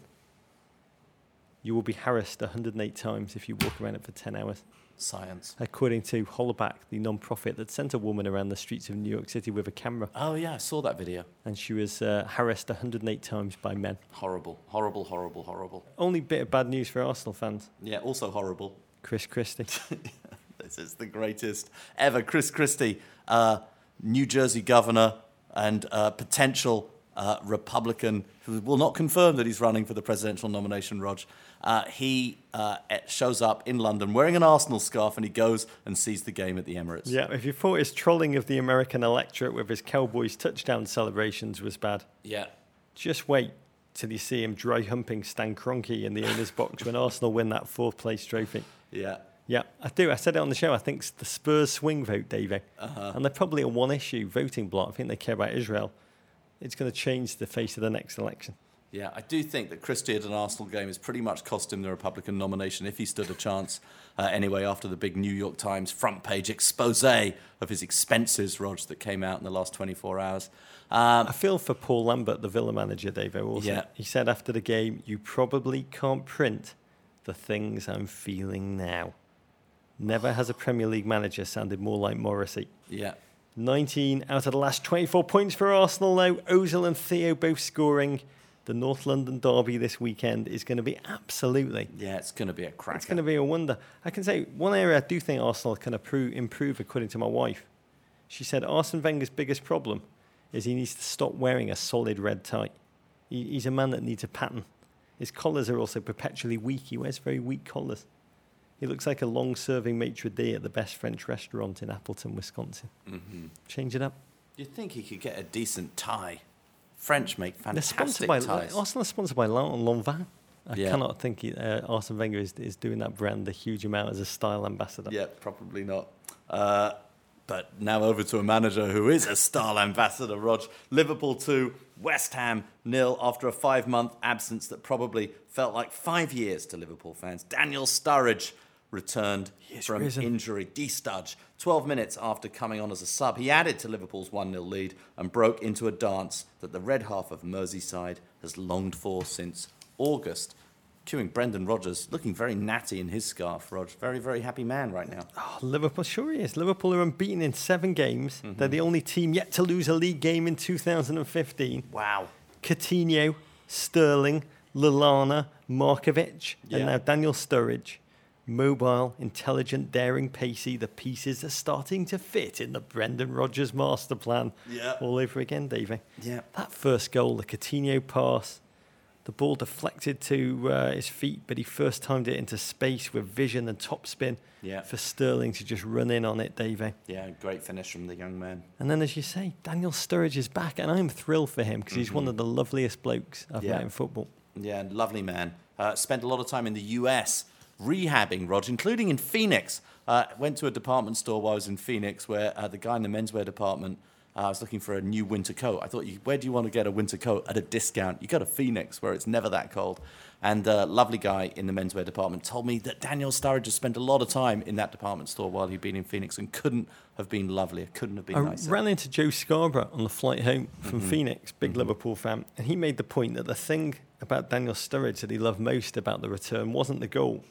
you will be harassed one hundred eight times if you walk around it for ten hours. Science. According to Hollaback, the non-profit that sent a woman around the streets of New York City with a camera, Oh, yeah, I saw that video. and she was uh, harassed one hundred eight times by men. Horrible, horrible, horrible, horrible. Only bit of bad news for Arsenal fans. Yeah, also horrible. Chris Christie. This is the greatest ever. Chris Christie, uh, New Jersey governor and uh, potential uh, Republican, who will not confirm that he's running for the presidential nomination, Rog. Uh, he uh, shows up in London wearing an Arsenal scarf, and he goes and sees the game at the Emirates. Yeah, if you thought his trolling of the American electorate with his Cowboys touchdown celebrations was bad, Yeah. just wait till you see him dry humping Stan Kroenke in the owner's box when Arsenal win that fourth place trophy. Yeah. Yeah, I do. I said it on the show. I think it's the Spurs swing vote, Davey. Uh-huh. And they're probably a one-issue voting bloc. I think they care about Israel. It's going to change the face of the next election. Yeah, I do think that Chris Beard and Arsenal game has pretty much cost him the Republican nomination if he stood a chance. Uh, anyway, after the big New York Times front page expose of his expenses, Rog, that came out in the last twenty-four hours. Um, I feel for Paul Lambert, the Villa manager, Dave. Also. Yeah. He said after the game, "You probably can't print the things I'm feeling now." Never has a Premier League manager sounded more like Morrissey. Yeah. nineteen out of the last twenty-four points for Arsenal now. Ozil and Theo both scoring. The North London derby this weekend is going to be absolutely... Yeah, it's going to be a cracker. It's going to be a wonder. I can say one area I do think Arsenal can improve, improve according to my wife. She said Arsene Wenger's biggest problem is he needs to stop wearing a solid red tie. He, he's a man that needs a pattern. His collars are also perpetually weak. He wears very weak collars. He looks like a long-serving maitre d' at the best French restaurant in Appleton, Wisconsin. Mm-hmm. Change it up. You'd think he could get a decent tie. French make They're fantastic sponsored by, ties. Arsenal are sponsored by Lanvin. I Yeah. cannot think he, uh, Arsene Wenger is, is doing that brand a huge amount as a style ambassador. Yeah, probably not. Uh, but now over to a manager who is a style ambassador, Rog. Liverpool two, West Ham nil after a five-month absence that probably felt like five years to Liverpool fans. Daniel Sturridge returned from risen. injury. D-Studge, twelve minutes after coming on as a sub, he added to Liverpool's one nil lead and broke into a dance that the red half of Merseyside has longed for since August. Cueing Brendan Rodgers, looking very natty in his scarf, Rog. Very, very happy man right now. Oh, Liverpool, sure he is. Liverpool are unbeaten in seven games. Mm-hmm. They're the only team yet to lose a league game in two thousand fifteen. Wow. Coutinho, Sterling, Lallana, Markovic, Yeah. and now Daniel Sturridge. Mobile, intelligent, daring, pacey. The pieces are starting to fit in the Brendan Rodgers master plan. Yeah. All over again, Davey. Yeah. That first goal, the Coutinho pass, the ball deflected to uh, his feet, but he first timed it into space with vision and topspin Yeah. for Sterling to just run in on it, Davey. Yeah, great finish from the young man. And then, as you say, Daniel Sturridge is back, and I'm thrilled for him because he's Mm-hmm. one of the loveliest blokes I've Yeah. met in football. Yeah, lovely man. Uh, spent a lot of time in the U S rehabbing, Rog, including in Phoenix. Uh, went to a department store while I was in Phoenix where uh, the guy in the menswear department, uh, I was looking for a new winter coat. I thought, you, where do you want to get a winter coat at a discount? You go to Phoenix where it's never that cold. And a uh, lovely guy in the menswear department told me that Daniel Sturridge has spent a lot of time in that department store while he'd been in Phoenix and couldn't have been lovelier, couldn't have been I nicer. ran into Joe Scarborough on the flight home from Mm-hmm. Phoenix, big Liverpool fan, and he made the point that the thing about Daniel Sturridge that he loved most about the return wasn't the goal,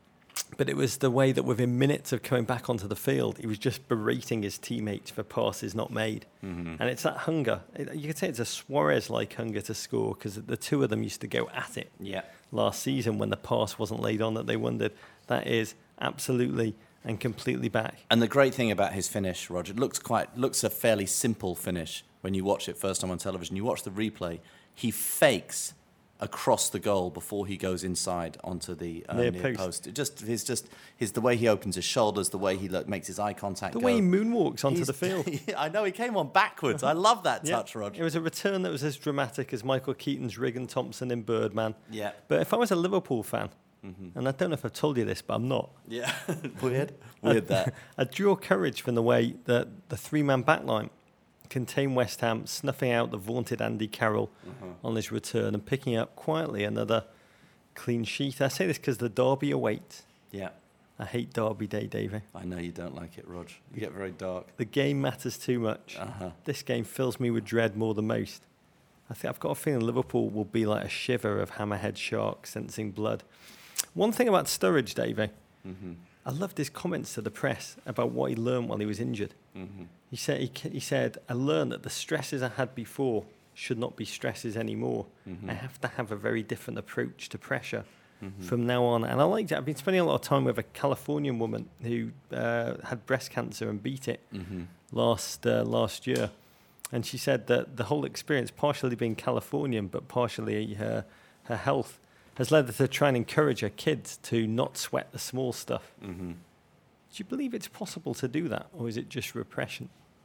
but it was the way that within minutes of coming back onto the field, he was just berating his teammates for passes not made. Mm-hmm. And it's that hunger. It, you could say it's a Suarez-like hunger to score because the two of them used to go at it Yeah. last season when the pass wasn't laid on that they wondered. That is absolutely and completely back. And the great thing about his finish, Roger, it looks quite looks a fairly simple finish when you watch it first time on television. You watch the replay, he fakes across the goal before he goes inside onto the uh, Near near, post. post. It just his just his the way he opens his shoulders, the way he look, makes his eye contact. The go. way he moonwalks onto He's- the field. I know he came on backwards. I love that Yeah. touch, Roger. It was a return that was as dramatic as Michael Keaton's Regan Thompson in Birdman. Yeah, But if I was a Liverpool fan, and I don't know if I've told you this, but I'm not, yeah, weird, weird that. I'd draw courage from the way that the three-man backline contained West Ham snuffing out the vaunted Andy Carroll on his return and picking up quietly another clean sheet. I say this because the derby awaits. Yeah, I hate Derby Day, Davey. I know you don't like it, Roger. You get very dark. The game matters too much. Uh-huh. This game fills me with dread more than most. I think I've got a feeling Liverpool will be like a shiver of hammerhead sharks sensing blood. One thing about Sturridge, Davey, Mm-hmm. I loved his comments to the press about what he learned while he was injured. Mm-hmm. He said, he, he said, I learned that the stresses I had before should not be stresses anymore. Mm-hmm. I have to have a very different approach to pressure Mm-hmm. from now on. And I liked it. I've been spending a lot of time with a Californian woman who uh, had breast cancer and beat it Mm-hmm. last uh, last year. And she said that the whole experience, partially being Californian, but partially her, her health, has led her to try and encourage her kids to not sweat the small stuff. Mm-hmm. Do you believe it's possible to do that, or is it just repression?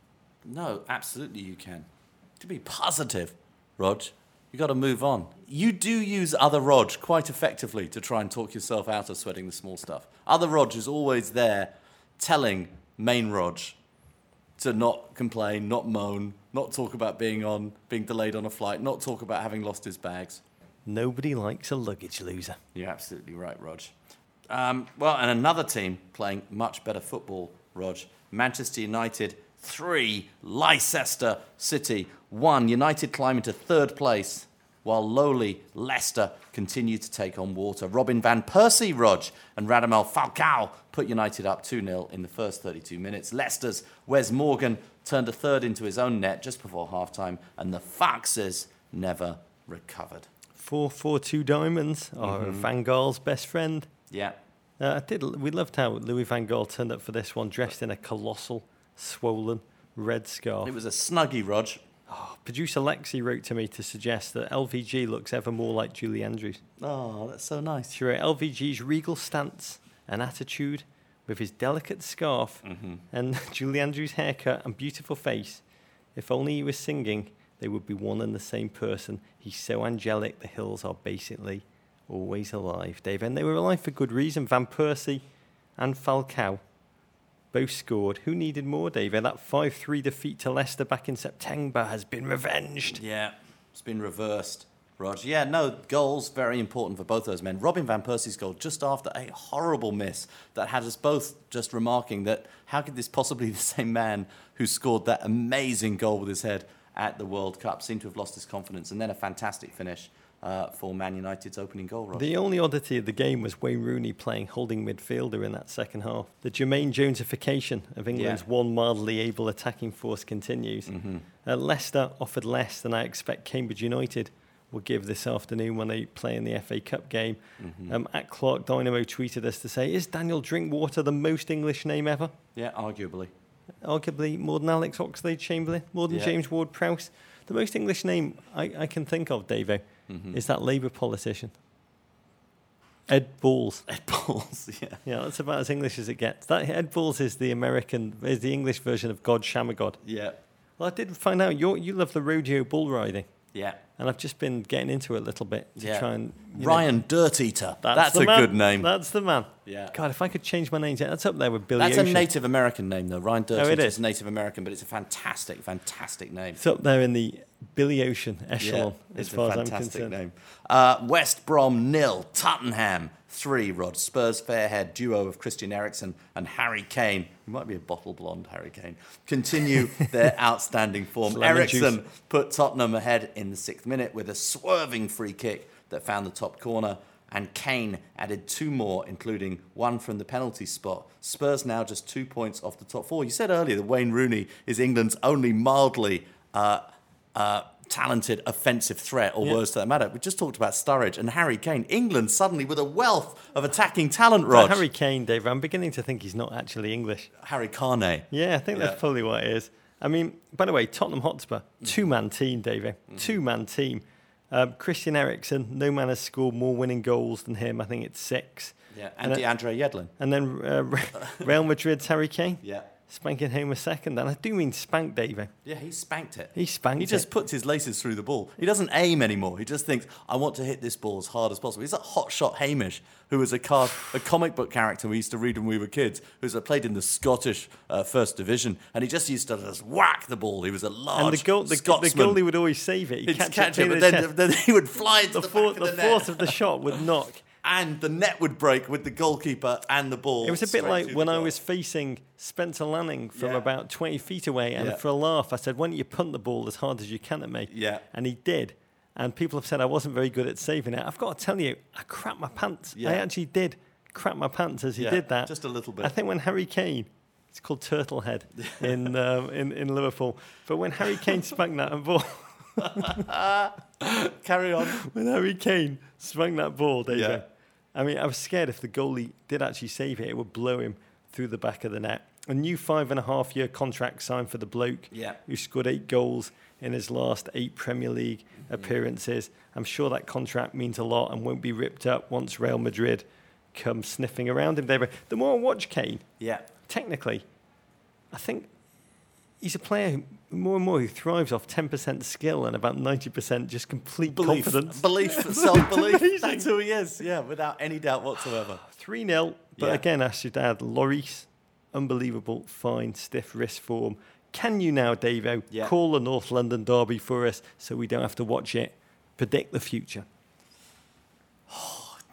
No, absolutely you can. To be positive, Rog, you got to move on. You do use other Rog quite effectively to try and talk yourself out of sweating the small stuff. Other Rog is always there telling main Rog to not complain, not moan, not talk about being on, being delayed on a flight, not talk about having lost his bags. Nobody likes a luggage loser. You're absolutely right, Rog. Um, well, and another team playing much better football, Rog. Manchester United, three. Leicester City, one. United climb into third place, while lowly Leicester continue to take on water. Robin van Persie, Rog, and Radamel Falcao put United up two nil in the first thirty-two minutes. Leicester's Wes Morgan turned a third into his own net just before half-time, and the Foxes never recovered. four four two Diamonds are Mhm. Van Gaal's best friend. Yeah. Uh, I did. We loved how Louis van Gaal turned up for this one, dressed in a colossal, swollen red scarf. It was a snuggie, Rog. Oh, producer Lexi wrote to me to suggest that L V G looks ever more like Julie Andrews. Oh, that's so nice. She wrote L V G's regal stance and attitude, with his delicate scarf Mm-hmm. and Julie Andrews' haircut and beautiful face. If only he was singing, they would be one and the same person. He's so angelic, the hills are basically always alive, Dave. And they were alive for good reason. Van Persie and Falcao both scored. Who needed more, Dave? That five three defeat to Leicester back in September has been revenged. Yeah, it's been reversed, Rog. Yeah, no, goals, very important for both those men. Robin van Persie's goal just after a horrible miss that had us both just remarking that how could this possibly be the same man who scored that amazing goal with his head at the World Cup? Seemed to have lost his confidence. And then a fantastic finish uh, for Man United's opening goal, Rog. The only oddity of the game was Wayne Rooney playing holding midfielder in that second half. The Jermaine Jonesification of England's Yeah. one mildly able attacking force continues. Mm-hmm. Uh, Leicester offered less than I expect Cambridge United will give this afternoon when they play in the F A Cup game. Mm-hmm. Um, at Clark Dynamo tweeted us to say, is Daniel Drinkwater the most English name ever? Yeah, arguably. Arguably more than Alex Oxlade-Chamberlain, more than Yeah. James Ward-Prowse. The most English name I, I can think of, Davo, Mm-hmm. is that Labour politician. Ed Balls. Ed Balls, yeah. Yeah, that's about as English as it gets. That Ed Balls is the American, is the English version of God Shamagod. Yeah, Well, I did find out you you love the rodeo bull riding, yeah. and I've just been getting into it a little bit to Yeah. try and you know, Ryan Dirt Eater. That's, the a man. good name. That's the man. Yeah. God, if I could change my name, to- that's up there with Billy That's Ocean. a Native American name, though. Ryan Dirt Oh, it Eater is? is Native American, but it's a fantastic, fantastic name. It's up there in the Billy Ocean echelon, Yeah, as it's far a as I'm fantastic concerned. name. Uh, West Brom nil, Tottenham three. Rod Spurs Fairhead duo of Christian Eriksen and Harry Kane, who might be a bottle blonde Harry Kane, continue their outstanding form. It's lemon Eriksen juice. put Tottenham ahead in the sixth minute with a swerving free kick that found the top corner. And Kane added two more, including one from the penalty spot. Spurs now just two points off the top four. You said earlier that Wayne Rooney is England's only mildly uh, uh, talented offensive threat, or Yeah. words to that matter. We just talked about Sturridge and Harry Kane. England suddenly with a wealth of attacking talent, Rod. Harry Kane, Dave, I'm beginning to think he's not actually English. Harry Kane. Yeah, I think Yeah. that's probably what it is. I mean, by the way, Tottenham Hotspur, two-man team, Davey. Mm-hmm. Two-man team. Um, Christian Eriksen, no man has scored more winning goals than him. I think it's six. Yeah, and, And DeAndre Yedlin. And then uh, Real Madrid's Harry Kane, Yeah. spanking home a second. And I do mean spank, Davey. Yeah, he spanked it. He spanked He just it. puts his laces through the ball. He doesn't aim anymore. He just thinks, I want to hit this ball as hard as possible. He's like Hot Shot Hamish, who was a card, a comic book character we used to read when we were kids, who's uh, played in the Scottish uh, First Division, and he just used to just whack the ball. He was a large And the, goal, the, the Scotsman. goalie would always save it. He'd He'd catch, catch it, it, clean but of the then, chest. then he would fly into the, the, four, back the of the net. force of the shot would knock. And the net would break with the goalkeeper and the ball. It was a bit straight like through when the I goal. was facing Spencer Lanning from Yeah. about twenty feet away, and Yeah. for a laugh, I said, why don't you punt the ball as hard as you can at me? Yeah. And he did. And people have said I wasn't very good at saving it. I've got to tell you, I crapped my pants. Yeah. I actually did crap my pants as he Yeah, did that. just a little bit. I think when Harry Kane, it's called Turtlehead in, um, in in Liverpool, but when Harry Kane spanked that ball, Carry on. when Harry Kane spanked that ball, David, Yeah. I mean, I was scared if the goalie did actually save it, it would blow him through the back of the net. A new five and a half year contract signed for the bloke Yeah. who scored eight goals in his last eight Premier League Mm-hmm. appearances. I'm sure that contract means a lot and won't be ripped up once Real Madrid come sniffing around him. David, the more I watch Kane, Yeah. technically, I think he's a player who, more and more who thrives off ten percent skill and about ninety percent just complete Belief, confidence. belief, self-belief. amazing. That's who he is. Yeah, without any doubt whatsoever. three nil, but Yeah. again, I should add, Lloris, unbelievable, fine, stiff wrist form. Can you now, Davo, Yeah. call the North London derby for us so we don't have to watch it? Predict the future.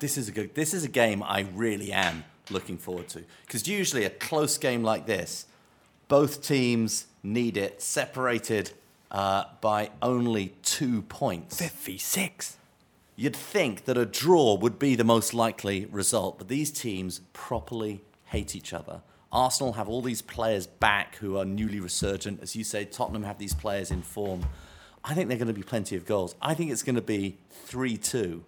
this is a good. This is a game I really am looking forward to, because usually a close game like this, both teams need it separated uh, by only two points. fifty-six. You'd think that a draw would be the most likely result, but these teams properly hate each other. Arsenal have all these players back who are newly resurgent. As you say, Tottenham have these players in form. I think there are going to be plenty of goals. I think it's going to be three two.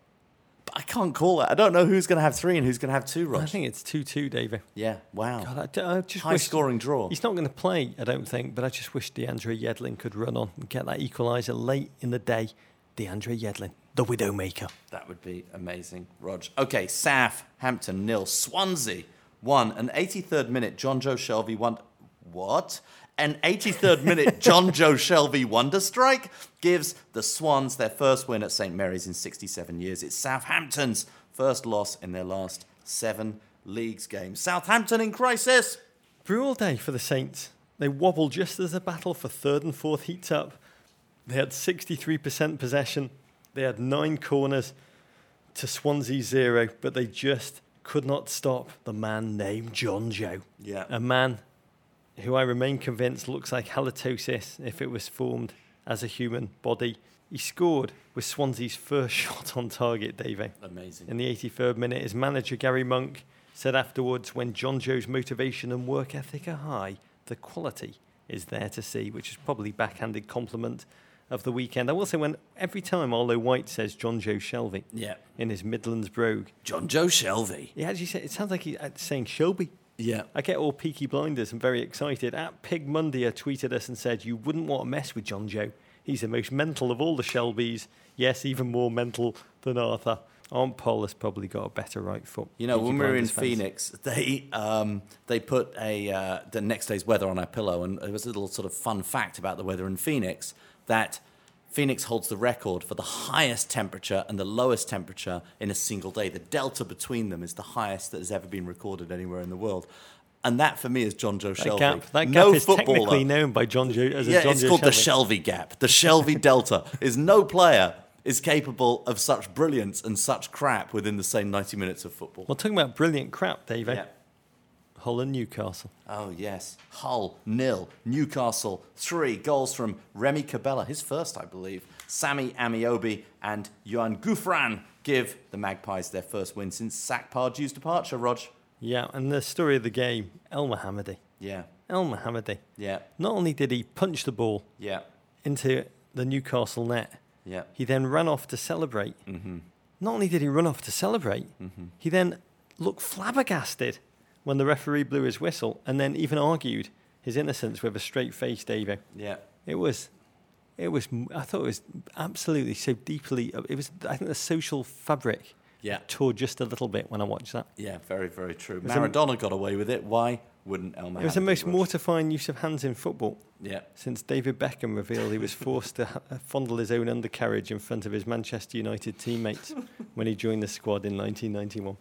But I can't call it. I don't know who's going to have three and who's going to have two, Ross. I think it's two two, David. Yeah, wow. God, I, I just High wish, scoring draw. He's not going to play, I don't think, but I just wish DeAndre Yedlin could run on and get that equaliser late in the day. DeAndre Yedlin, the Widowmaker. That would be amazing, Rog. Okay, Southampton nil. Swansea one. An eighty-third minute John Joe Shelby won. What? An eighty-third minute John Joe Shelby wonder strike gives the Swans their first win at Saint Mary's in sixty-seven years. It's Southampton's first loss in their last seven leagues games. Southampton in crisis. Brutal day for the Saints. They wobbled just as the battle for third and fourth heats up. They had sixty-three percent possession. They had nine corners to Swansea zero, but they just could not stop the man named John Joe. Yeah. A man who I remain convinced looks like halitosis if it was formed as a human body. He scored with Swansea's first shot on target, Davey. Amazing. In the eighty-third minute, his manager, Gary Monk, said afterwards, when John Joe's motivation and work ethic are high, the quality is there to see, which is probably backhanded compliment of the weekend. I will say, when every time Arlo White says John Joe Shelby Yeah. in his Midlands brogue, John Joe Shelby. he actually said, it sounds like he's saying Shelby. Yeah. I get all Peaky Blinders and very excited. At Pig Mundia tweeted us and said, you wouldn't want to mess with John Joe. He's the most mental of all the Shelbys. Yes, even more mental than Arthur. Aunt Paul has probably got a better right foot. You know, Peaky when we were in Blinders fans. Phoenix, they um, they put a uh, the next day's weather on our pillow, and there was a little sort of fun fact about the weather in Phoenix, that Phoenix holds the record for the highest temperature and the lowest temperature in a single day. The delta between them is the highest that has ever been recorded anywhere in the world. And that, for me, is John Joe That Shelby. gap, that gap No is footballer. technically known by John Joe as a Yeah, John it's Joe called the Shelby. Shelby gap. The Shelby delta is no player is capable of such brilliance and such crap within the same ninety minutes of football. Well, talking about brilliant crap, David. Yeah. Hull and Newcastle. Oh, yes. Hull, nil. Newcastle, three. Goals from Remy Cabella, his first, I believe. Sammy Amiobi and Johan Gouffran give the Magpies their first win since Zach Pardew's departure, Rog. Yeah, and the story of the game, El Mohammadi. Yeah, El Mohammadi. yeah, Not only did he punch the ball yeah, into the Newcastle net, yeah. he then ran off to celebrate. Mm-hmm. Not only did he run off to celebrate, Mm-hmm. he then looked flabbergasted when the referee blew his whistle, and then even argued his innocence with a straight face, Davey. Yeah. It was, it was. I thought it was absolutely so deeply. It was. I think the social fabric Yeah. tore just a little bit when I watched that. Yeah, very, very true. was a- Maradona got away with it. Why wouldn't El Mohammadi? It was the most Rog? mortifying use of hands in football Yeah. since David Beckham revealed he was forced to ha- fondle his own undercarriage in front of his Manchester United teammates when he joined the squad in nineteen ninety-one.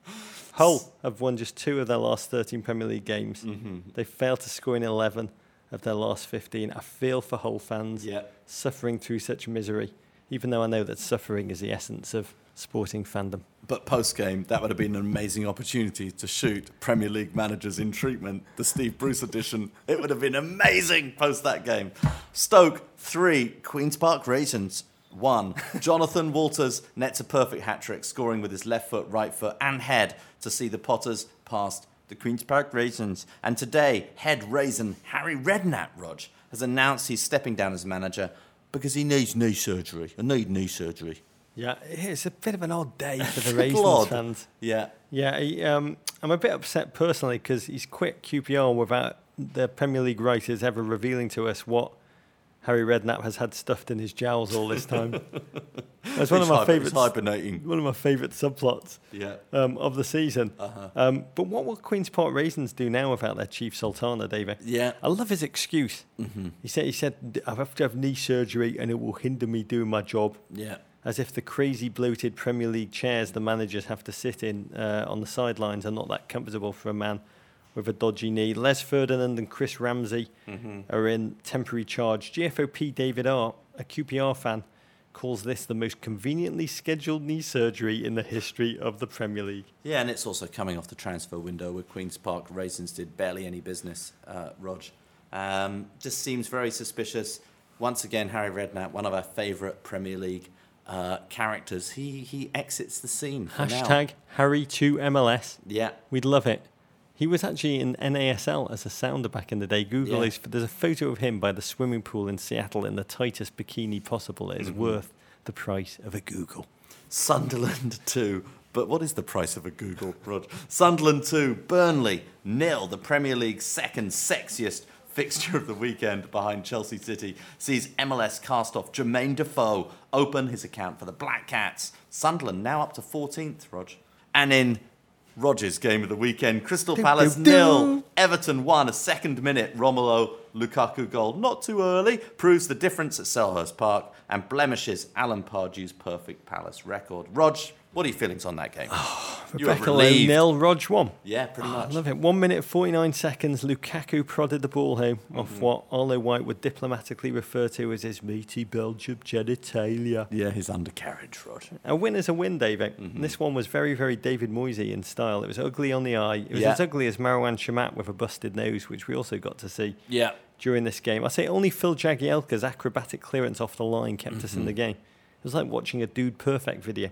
Hull have won just two of their last thirteen Premier League games. Mm-hmm. They failed to score in eleven of their last fifteen. I feel for Hull fans Yeah. suffering through such misery, even though I know that suffering is the essence of sporting fandom. But post-game, that would have been an amazing opportunity to shoot Premier League managers in treatment, the Steve Bruce edition. It would have been amazing post that game. Stoke, three. Queen's Park Raisins, one. Jonathan Walters nets a perfect hat-trick, scoring with his left foot, right foot and head to see the Potters past the Queen's Park Raisins. And today, head raisin Harry Redknapp, Rog, has announced he's stepping down as manager because he needs knee surgery. I need knee surgery. Yeah, it's a bit of an odd day for the Fickle Raisins odd. fans. Yeah. Yeah, he, um, I'm a bit upset personally because he's quit Q P R without the Premier League writers ever revealing to us what Harry Redknapp has had stuffed in his jowls all this time. That's one of He's my hiber- favourite, he's hibernating. one of my favourite subplots Yeah. um, of the season. Uh-huh. Um, but what will Queen's Park Raisins do now without their chief Sultana, David? Yeah. I love his excuse. Mm-hmm. He said, "He said I have to have knee surgery and it will hinder me doing my job." Yeah. As if the crazy bloated Premier League chairs the managers have to sit in uh, on the sidelines are not that comfortable for a man with a dodgy knee. Les Ferdinand and Chris Ramsey Mm-hmm. are in temporary charge. G F O P David R, a Q P R fan, calls this the most conveniently scheduled knee surgery in the history of the Premier League. Yeah, and it's also coming off the transfer window where Queen's Park Racing did barely any business, uh, Rog. Um, just seems very suspicious. Once again, Harry Redknapp, one of our favourite Premier League uh, characters, he he exits the scene for Hashtag now. Harry to M L S. Yeah. We'd love it. He was actually in N A S L as a sounder back in the day. Google Yeah. is, there's a photo of him by the swimming pool in Seattle in the tightest bikini possible. It is Mm-hmm. worth the price of a Google. Sunderland two. But what is the price of a Google, Rog? Sunderland two, Burnley nil. The Premier League's second sexiest fixture of the weekend behind Chelsea City sees M L S cast off Jermaine Defoe open his account for the Black Cats. Sunderland now up to fourteenth, Rog. And in Roger's game of the weekend, Crystal Palace nil, Everton one, a second minute Romelu Lukaku goal, not too early, proves the difference at Selhurst Park and blemishes Alan Pardew's perfect Palace record. Rog, what are your feelings on that game? You were Rebecca relieved. nil, Rog one. Yeah, pretty I much. love it. One minute, forty-nine seconds. Lukaku prodded the ball home Mm-hmm. off what Arlo White would diplomatically refer to as his meaty Belgium genitalia. Yeah, his undercarriage, Rog. A win is a win, David. Mm-hmm. And this one was very, very David Moyesy in style. It was ugly on the eye. It was Yeah. as ugly as Marwan Shamat with a busted nose, which we also got to see Yeah. during this game. I say only Phil Jagielka's acrobatic clearance off the line kept us Mm-hmm. in the game. It was like watching a Dude Perfect video.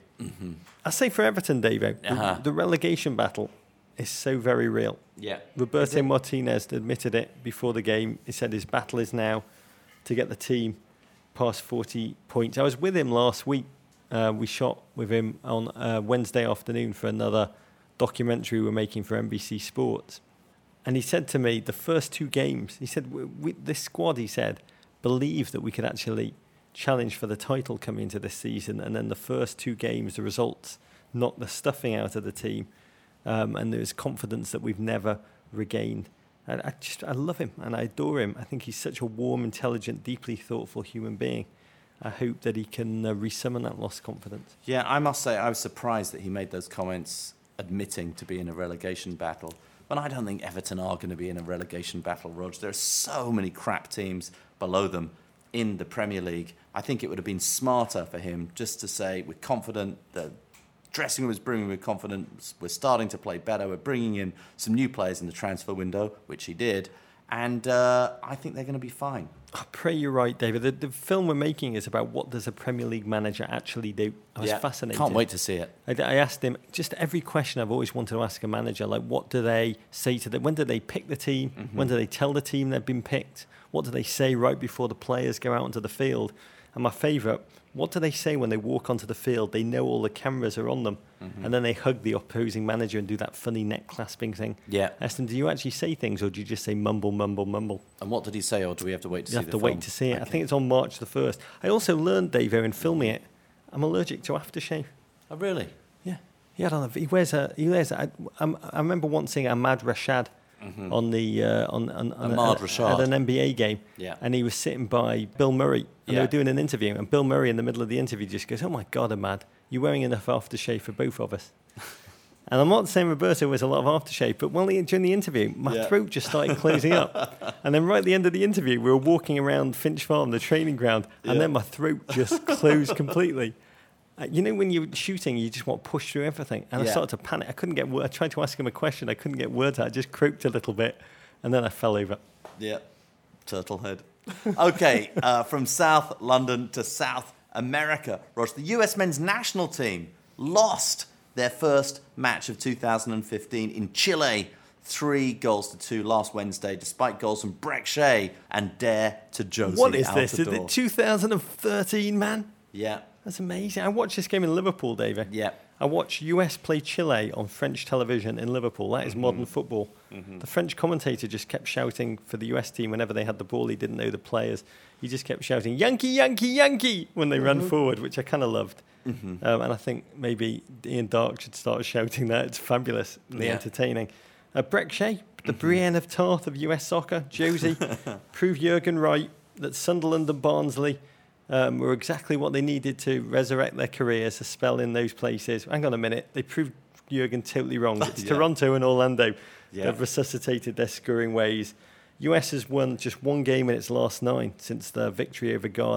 I say for Everton, David, the- Uh-huh. the relegation battle is so very real. Yeah. Roberto Martinez admitted it before the game. He said his battle is now to get the team past forty points. I was with him last week. Uh, we shot with him on uh, Wednesday afternoon for another documentary we're making for N B C Sports. And he said to me, the first two games, he said, we, we, this squad, he said, believed that we could actually challenge for the title coming into this season. And then the first two games, the results knocked the stuffing out of the team. Um, and there's confidence that we've never regained. And I just, I love him and I adore him. I think he's such a warm, intelligent, deeply thoughtful human being. I hope that he can uh, resummon that lost confidence. Yeah, I must say I was surprised that he made those comments admitting to be in a relegation battle. But I don't think Everton are going to be in a relegation battle, Rog. There are so many crap teams below them in the Premier League. I think it would have been smarter for him just to say, we're confident, the dressing room is brimming with confidence, we're starting to play better, we're bringing in some new players in the transfer window, which he did, and uh, I think they're going to be fine. I pray you're right, David. The, the film we're making is about what does a Premier League manager actually do. I was Yeah, fascinated. Can't wait to see it. I, I asked him just every question I've always wanted to ask a manager, like what do they say to them? When do they pick the team? Mm-hmm. When do they tell the team they've been picked? What do they say right before the players go out onto the field? And my favourite, what do they say when they walk onto the field? They know all the cameras are on them. Mm-hmm. And then they hug the opposing manager and do that funny neck clasping thing. Yeah. I asked them, do you actually say things or do you just say mumble, mumble, mumble? And what did he say, or do we have to wait to You see have the to film? wait to see it. I Okay. think it's on March the first. I also learned, Davo, in filming it, I'm allergic to aftershave. Oh, really? Yeah, he had on a, he wears a he wears a, I, I'm- I remember once seeing Ahmad Rashad on the uh, on, on, on Ahmad a, Rashad. at an N B A game, Yeah. and he was sitting by Bill Murray, and Yeah. they were doing an interview, and Bill Murray in the middle of the interview just goes, "Oh my God, Ahmad, you're wearing enough aftershave for both of us." And I'm not saying Roberto wears a lot of aftershave, but while he, during the interview, my Yeah. throat just started closing up. And then right at the end of the interview, we were walking around Finch Farm, the training ground, and Yeah. then my throat just closed completely. Uh, you know, when you're shooting, you just want to push through everything. And I Yeah. started to panic. I couldn't get word. I tried to ask him a question. I couldn't get words out. I just croaked a little bit, and then I fell over. Yeah, turtle head. Okay, uh, from South London to South America, Roger. The U S men's national team lost their first match of two thousand fifteen in Chile, three goals to two last Wednesday, despite goals from Breck Shea and Dare to Josie What is this? Is Altidore. it two thousand thirteen, man? Yeah, That's amazing. I watched this game in Liverpool, David. yeah. I watched U S play Chile on French television in Liverpool. That Mm-hmm. is modern football. The French commentator just kept shouting for the U S team whenever they had the ball. He didn't know the players. He just kept shouting, Yankee, Yankee, Yankee, when they Mm-hmm. ran forward, which I kind of loved. Um, and I think maybe Ian Dark should start shouting that. It's fabulous, the Yeah. entertaining. Uh, Breck Shea, the Brienne of Tarth of U S soccer, Josie, proved Jurgen right that Sunderland and Barnsley um, were exactly what they needed to resurrect their careers, a spell in those places. Hang on a minute, they proved Jurgen totally wrong. It's Yeah. Toronto and Orlando Yeah. that have resuscitated their scurrying ways. U S has won just one game in its last nine since their victory over Ghana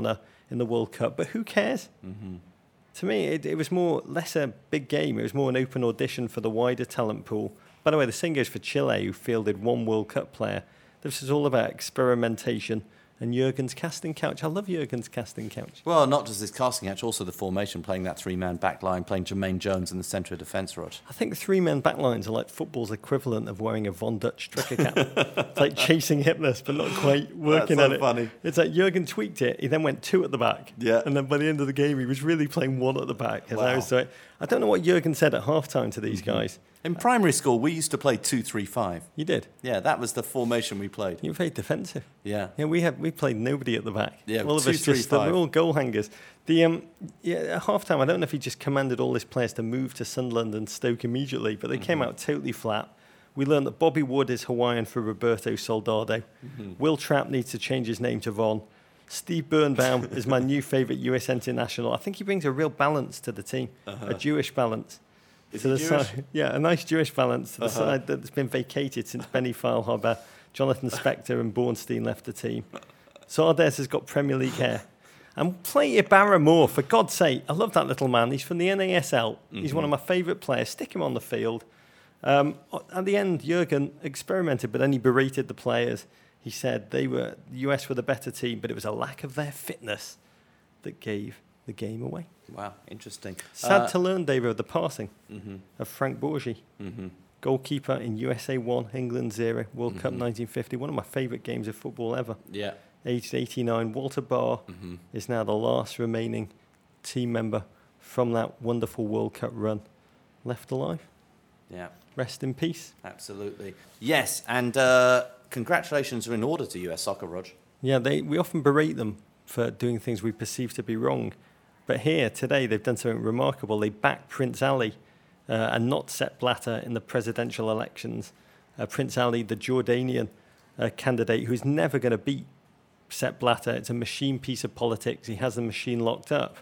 in the World Cup. But who cares? Mm-hmm. To me, it, it was more less a big game. It was more an open audition for the wider talent pool. By the way, the same goes for Chile, who fielded one World Cup player. This is all about experimentation. And Jurgen's casting couch. I love Jurgen's casting couch. Well, not just his casting couch, also the formation, playing that three-man back line, playing Jermaine Jones in the centre of defence, Rod. I think three-man back lines are like football's equivalent of wearing a Von Dutch stricker cap. It's like chasing Hitless, but not quite working That's at so it. funny. It's like Jurgen tweaked it. He then went two at the back. Yeah. And then by the end of the game, he was really playing one at the back. As Wow. I, was like, I don't know what Jurgen said at half-time to these mm-hmm. guys. In primary school, we used to play two three five. You did? Yeah, that was the formation we played. You were very defensive. Yeah. Yeah, we had we played nobody at the back. Yeah, all of two, us three, just uh, five. we're all goal hangers. The um yeah at half time, I don't know if he just commanded all his players to move to Sunderland and Stoke immediately, but they mm-hmm. came out totally flat. We learned that Bobby Wood is Hawaiian for Roberto Soldado. Mm-hmm. Will Trapp needs to change his name to Von. Steve Birnbaum is my new favourite U S international. I think he brings a real balance to the team, uh-huh. a Jewish balance. Is to he the Jewish? Side, yeah, a nice Jewish balance to the uh-huh. side that's been vacated since Benny Feilhaber, Jonathan Spector and Bornstein left the team. Sardes has got Premier League hair. And play Ibarra more, for God's sake. I love that little man. He's from the N A S L. Mm-hmm. He's one of my favourite players. Stick him on the field. Um, at the end, Jurgen experimented, but then he berated the players. He said they were the U S were the better team, but it was a lack of their fitness that gave the game away. Wow, interesting. Sad uh, to learn, David, of the passing mm-hmm. of Frank Borgi, mm-hmm. goalkeeper in U S A one, England zero, World mm-hmm. Cup nineteen fifty. One of my favourite games of football ever. Yeah. Aged eighty-nine, Walter Barr mm-hmm. is now the last remaining team member from that wonderful World Cup run left alive. Yeah. Rest in peace. Absolutely. Yes, and uh, congratulations are in order to U S Soccer, Rog. Yeah, they we often berate them for doing things we perceive to be wrong. But here, today, they've done something remarkable. They backed Prince Ali uh, and not Sepp Blatter in the presidential elections. Uh, Prince Ali, the Jordanian uh, candidate, who's never going to beat Sepp Blatter. It's a machine piece of politics. He has the machine locked up.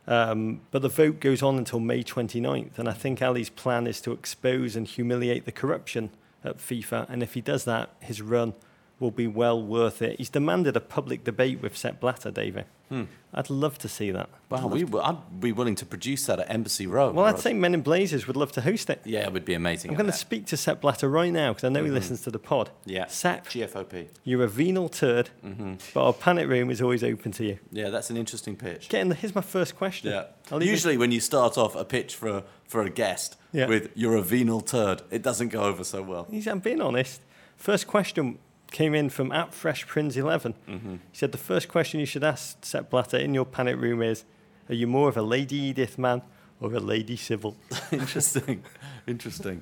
Um, but the vote goes on until May twenty-ninth. And I think Ali's plan is to expose and humiliate the corruption at FIFA. And if he does that, his run will be well worth it. He's demanded a public debate with Sepp Blatter, David. Hmm. I'd love to see that. Wow, I'd, we, to... I'd be willing to produce that at Embassy Road. Well, Rod. I'd say Men in Blazers would love to host it. Yeah, it would be amazing. I'm going to speak to Sepp Blatter right now because I know mm-hmm. he listens to the pod. Yeah, Sepp, G F O P. You're a venal turd, mm-hmm. but our panic room is always open to you. Yeah, that's an interesting pitch. Getting the, here's my first question. Yeah. I'll Usually even... when you start off a pitch for a, for a guest yeah. with "you're a venal turd," it doesn't go over so well. He's, I'm being honest. First question came in from at Fresh Prince eleven. Mm-hmm. He said the first question you should ask Sepp Blatter in your panic room is, are you more of a Lady Edith man or a Lady Sybil? Interesting. Interesting.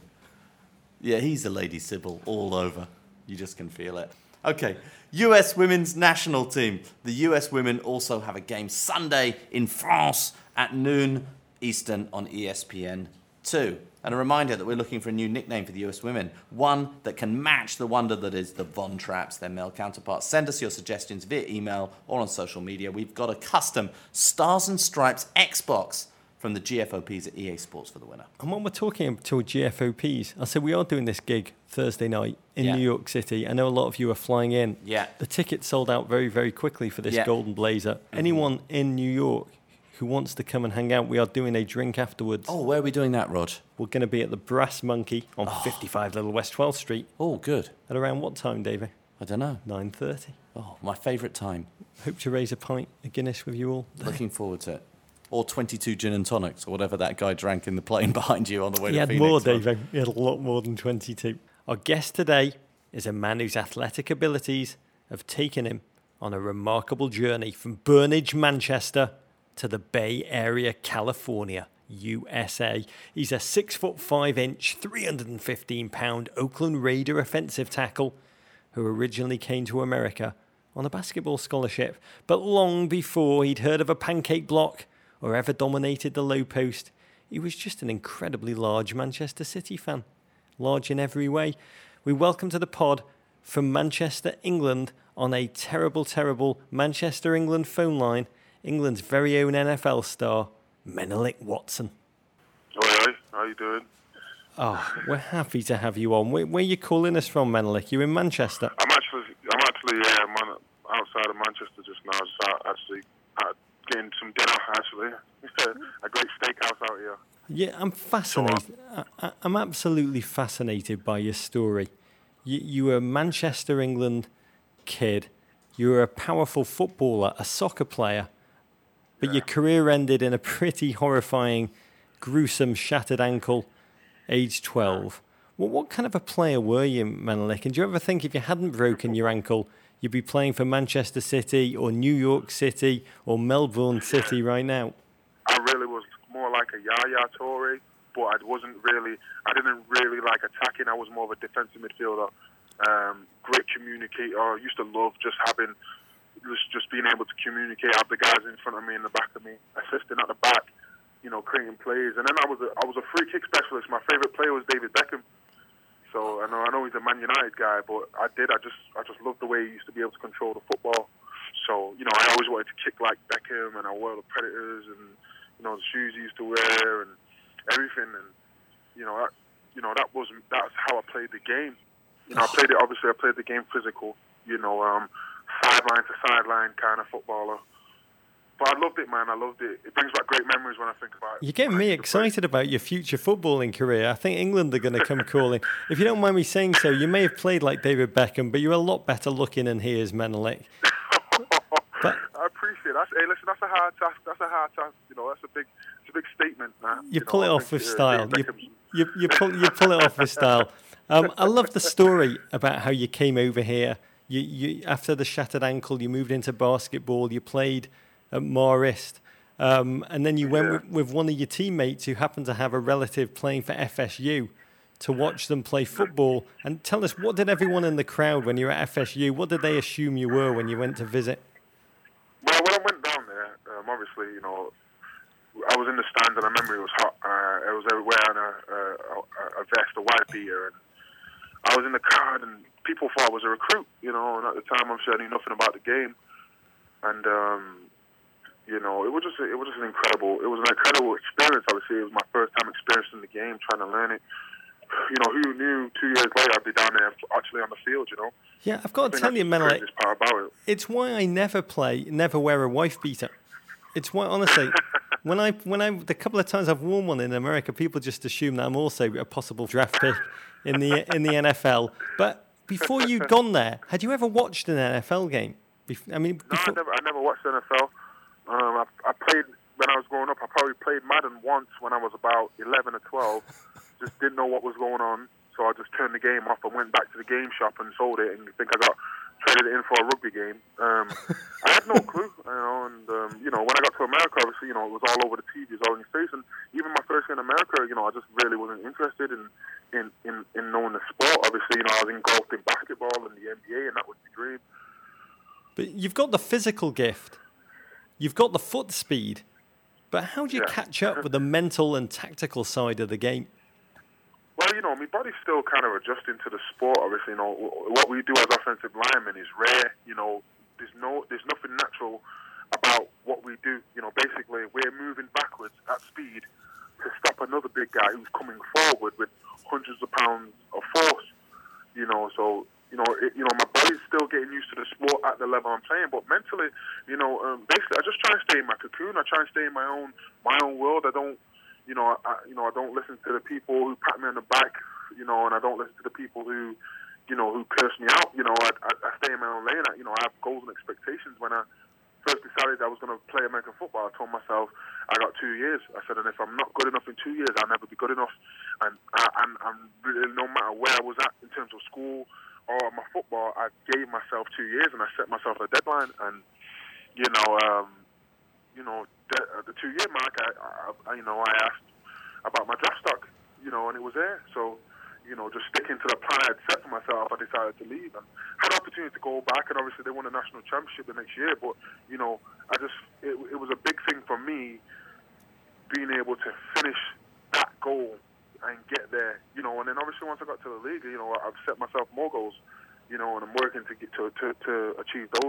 Yeah, he's a Lady Sybil all over. You just can feel it. Okay, U S women's national team. The U S women also have a game Sunday in France at noon Eastern on E S P N two. And a reminder that we're looking for a new nickname for the U S women, one that can match the wonder that is the Von Trapps, their male counterparts. Send us your suggestions via email or on social media. We've got a custom Stars and Stripes Xbox from the G F O Ps at E A Sports for the winner. And when we're talking to G F O Ps, I said we are doing this gig Thursday night in yeah. New York City. I know a lot of you are flying in. Yeah. The tickets sold out very, very quickly for this yeah. Golden Blazer. Mm-hmm. Anyone in New York who wants to come and hang out, we are doing a drink afterwards. Oh, where are we doing that, Rod? We're going to be at the Brass Monkey on oh. fifty-five Little West twelfth Street. Oh, good. At around what time, Davey? I don't know. nine thirty. Oh, my favourite time. Hope to raise a pint, a Guinness with you all. Looking forward to it. Or twenty-two gin and tonics, or whatever that guy drank in the plane behind you on the way he to had Phoenix. More, Davey. He had a lot more than twenty-two. Our guest today is a man whose athletic abilities have taken him on a remarkable journey from Burnage, Manchester, to the Bay Area, California, U S A. He's a six foot five inch, three hundred fifteen pound Oakland Raider offensive tackle who originally came to America on a basketball scholarship, but long before he'd heard of a pancake block or ever dominated the low post, he was just an incredibly large Manchester City fan. Large in every way. We welcome to the pod from Manchester, England, on a terrible, terrible Manchester, England phone line, England's very own N F L star, Menelik Watson. Hi, how you doing? Oh, we're happy to have you on. Where, where are you calling us from, Menelik? You're in Manchester. I'm actually, I'm actually, yeah, I'm outside of Manchester just now. Just out, actually at getting some dinner, actually. A great steakhouse out here. Yeah, I'm fascinated. I, I'm absolutely fascinated by your story. You, you were a Manchester, England kid. You were a powerful footballer, a soccer player, but yeah. your career ended in a pretty horrifying, gruesome, shattered ankle, age twelve. Well, what kind of a player were you, Menelik? And do you ever think if you hadn't broken your ankle, you'd be playing for Manchester City or New York City or Melbourne City right now? I really was more like a Yaya Toure, but I wasn't really, I didn't really like attacking. I was more of a defensive midfielder. Um, great communicator. I used to love just having, just, just being able to communicate, have the guys in front of me and the back of me, assisting at the back, you know, creating plays. And then I was a, I was a free kick specialist. My favourite player was David Beckham. So I know I know he's a Man United guy, but I did. I just I just loved the way he used to be able to control the football. So you know, I always wanted to kick like Beckham, and I wore the Predators, and you know the shoes he used to wear, and everything. And you know, that, you know that was that's how I played the game. You know, I played it. Obviously, I played the game physical. You know, um, sideline to sideline kind of footballer. But I loved it, man. I loved it. It brings back great memories when I think about it. You're getting me excited about your future footballing career. I think England are going to come calling. If you don't mind me saying so, you may have played like David Beckham, but you're a lot better looking than he is, Menelik. But I appreciate that. Hey, listen, that's a hard task. That's a hard task. You know, that's a big, it's a big statement, man. You, you pull know, it off think, with uh, style. You, you, you, pull, you pull it off with style. Um, I love the story about how you came over here. You, you, after the shattered ankle, you moved into basketball. You played at Marist. Um, and then you went yeah. with, with one of your teammates who happened to have a relative playing for F S U to watch them play football. And tell us, what did everyone in the crowd when you were at F S U, what did they assume you were when you went to visit? Well, when I went down there, um, obviously, you know, I was in the stands and I remember it was hot. Uh, I was wearing a, a, a vest, a white beater, and I was in the crowd and people thought I was a recruit, you know, and at the time I'm sure I knew nothing about the game. And, um, you know, it was just a, it was just an incredible, it was an incredible experience, I would say. It was my first time experiencing the game, trying to learn it. You know, who knew two years later I'd be down there actually on the field, you know? Yeah, I've got to tell you, Menelik, part about it. It's why I never play, never wear a wife beater. It's why, honestly, when I, when I, the couple of times I've worn one in America, people just assume that I'm also a possible draft pick in the in the N F L. But before you'd gone there, had you ever watched an N F L game? I mean, before... no, I never, I never watched the N F L. Um, I, I played when I was growing up. I probably played Madden once when I was about eleven or twelve. Just didn't know what was going on, so I just turned the game off and went back to the game shop and sold it. And I think I got traded it in for a rugby game. Um, I had no clue, you know. And um, you know, when I got to America, obviously, you know, it was all over the T V, it was all in your face. And even my first year in America, you know, I just really wasn't interested in in, in, in knowing the sport. Obviously, you know, I was engulfed in basketball and the N B A, and that was the dream. But you've got the physical gift. You've got the foot speed, but how do you yeah. catch up with the mental and tactical side of the game? Well, you know, my body's still kind of adjusting to the sport. Obviously, you know, what we do as offensive linemen is rare. You know, there's no, there's nothing natural about what we do. You know, basically, we're moving backwards at speed to stop another big guy who's coming forward with hundreds of pounds of force. You know, so. You know, it, you know, my body's still getting used to the sport at the level I'm playing, but mentally, you know, um, basically, I just try and stay in my cocoon. I try and stay in my own, my own world. I don't, you know, I, you know, I don't listen to the people who pat me on the back, you know, and I don't listen to the people who, you know, who curse me out. You know, I, I, I stay in my own lane. I, you know, I have goals and expectations. When I first decided I was going to play American football, I told myself I got two years. I said, and if I'm not good enough in two years, I'll never be good enough. And I, and I'm really, no matter where I was at in terms of school or my football, I gave myself two years and I set myself a deadline. And you know, um, you know, the, uh, the two-year mark, I, I, you know, I asked about my draft stock, you know, and it was there. So, you know, just sticking to the plan I had set for myself, I decided to leave and had an opportunity to go back. And obviously, they won a national championship the next year. But you know, I just it, it was a big thing for me being able to finish that goal and get there, you know, and then obviously once I got to the league, you know, I've set myself more goals, you know, and I'm working to get to to, to achieve those.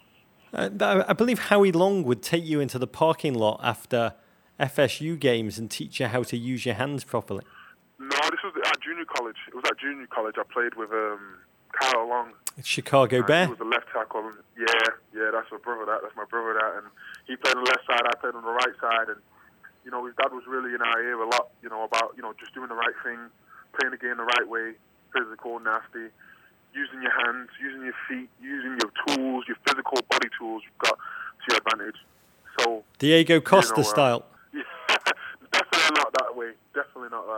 Uh, I believe Howie Long would take you into the parking lot after F S U games and teach you how to use your hands properly. No, this was at junior college. It was at junior college. I played with um, Kyle Long. It's Chicago Bear. He was a left tackle. Yeah, yeah, that's my brother. That that's my brother. That, and he played on the left side, I played on the right side, and you know, his dad was really in our ear a lot, you know, about, you know, just doing the right thing, playing the game the right way, physical, nasty, using your hands, using your feet, using your tools, your physical body tools you've got to your advantage. So Diego Costa you know, uh, style. Definitely not that way. Definitely not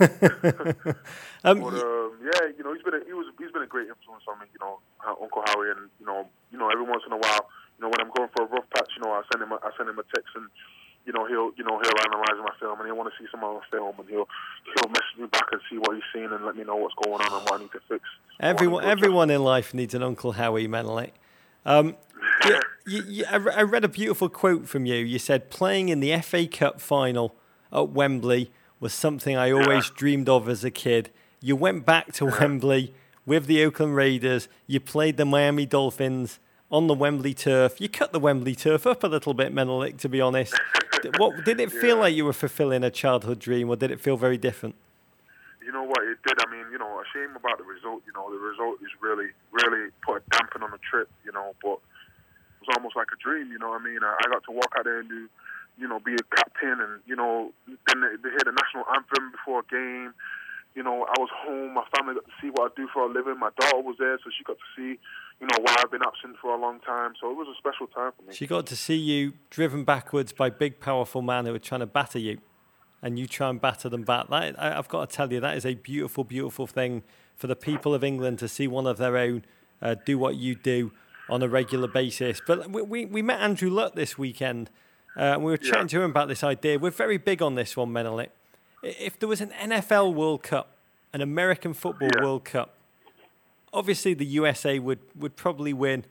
that. um, but um, yeah, you know, he's been a, he was he's been a great influence on me. You know, Uncle Howie, and you know, you know, every once in a while, you know, when I'm going for a rough patch, you know, I send him a, I send him a text, and you know, he'll you know he'll analyze my film, and he'll want to see some other film, and he'll he'll message me back and see what he's seen and let me know what's going on and what I need to fix. Everyone everyone in life needs an Uncle Howie, Menelik. Um, you, you, you, I read a beautiful quote from you. You said, playing in the F A Cup final at Wembley was something I always yeah. dreamed of as a kid. You went back to yeah. Wembley with the Oakland Raiders. You played the Miami Dolphins on the Wembley turf. You cut the Wembley turf up a little bit, Menelik, to be honest. What, did it feel yeah. like you were fulfilling a childhood dream, or did it feel very different? You know what, it did. I mean, you know, a shame about the result. You know, the result is really, really put a dampen on the trip, you know, but it was almost like a dream, you know what I mean? I, I got to walk out there and do, you know, be a captain, and, you know, then they, they hear the national anthem before a game. You know, I was home, my family got to see what I do for a living. My daughter was there, so she got to see, you know, why I've been absent for a long time. So it was a special time for me. She got to see you driven backwards by big, powerful men who were trying to batter you, and you try and batter them back. That, I, I've got to tell you, that is a beautiful, beautiful thing for the people of England to see one of their own uh, do what you do on a regular basis. But we we, we met Andrew Luck this weekend, uh, and we were chatting yeah. to him about this idea. We're very big on this one, Menelik. If there was an N F L World Cup, an American Football yeah. World Cup, obviously the U S A would, would probably win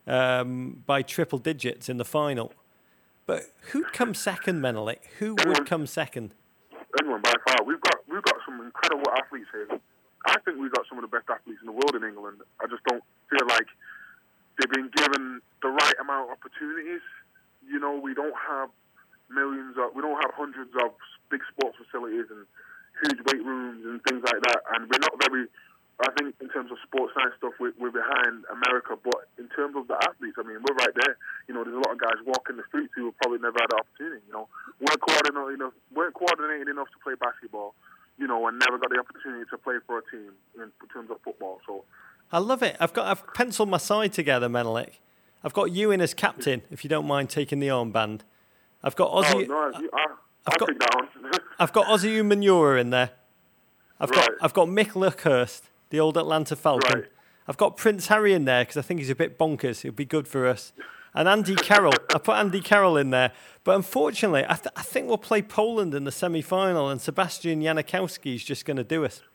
um, by triple digits in the final. But who'd come second, Menelik? Who would come second? Anyone by far. We've got we've got some incredible athletes here. I think we've got some of the best athletes in the world in England. I just don't feel like they've been given the right amount of opportunities. You know, we don't have millions of, we don't have hundreds of big sports facilities and huge weight rooms and things like that. And we're not very, I think in terms of sports science stuff, we're, we're behind America. But in terms of the athletes, I mean, we're right there. You know, there's a lot of guys walking the streets who have probably never had the opportunity, you know, weren't coordinated enough, weren't coordinated enough to play basketball, you know, and never got the opportunity to play for a team in terms of football. So I love it. I've got, I've penciled my side together, Menelik. I've got you in as captain, if you don't mind taking the armband. I've got Ozzy. Oh, no, you, I, I've I'll got, take that one. I've got Ozzy Umenyiora in there. I've right. got I've got Mick Luckhurst, the old Atlanta Falcon. Right. I've got Prince Harry in there because I think he's a bit bonkers. He'll be good for us. And Andy Carroll. I put Andy Carroll in there. But unfortunately, I, th- I think we'll play Poland in the semi-final, and Sebastian Janikowski is just going to do us.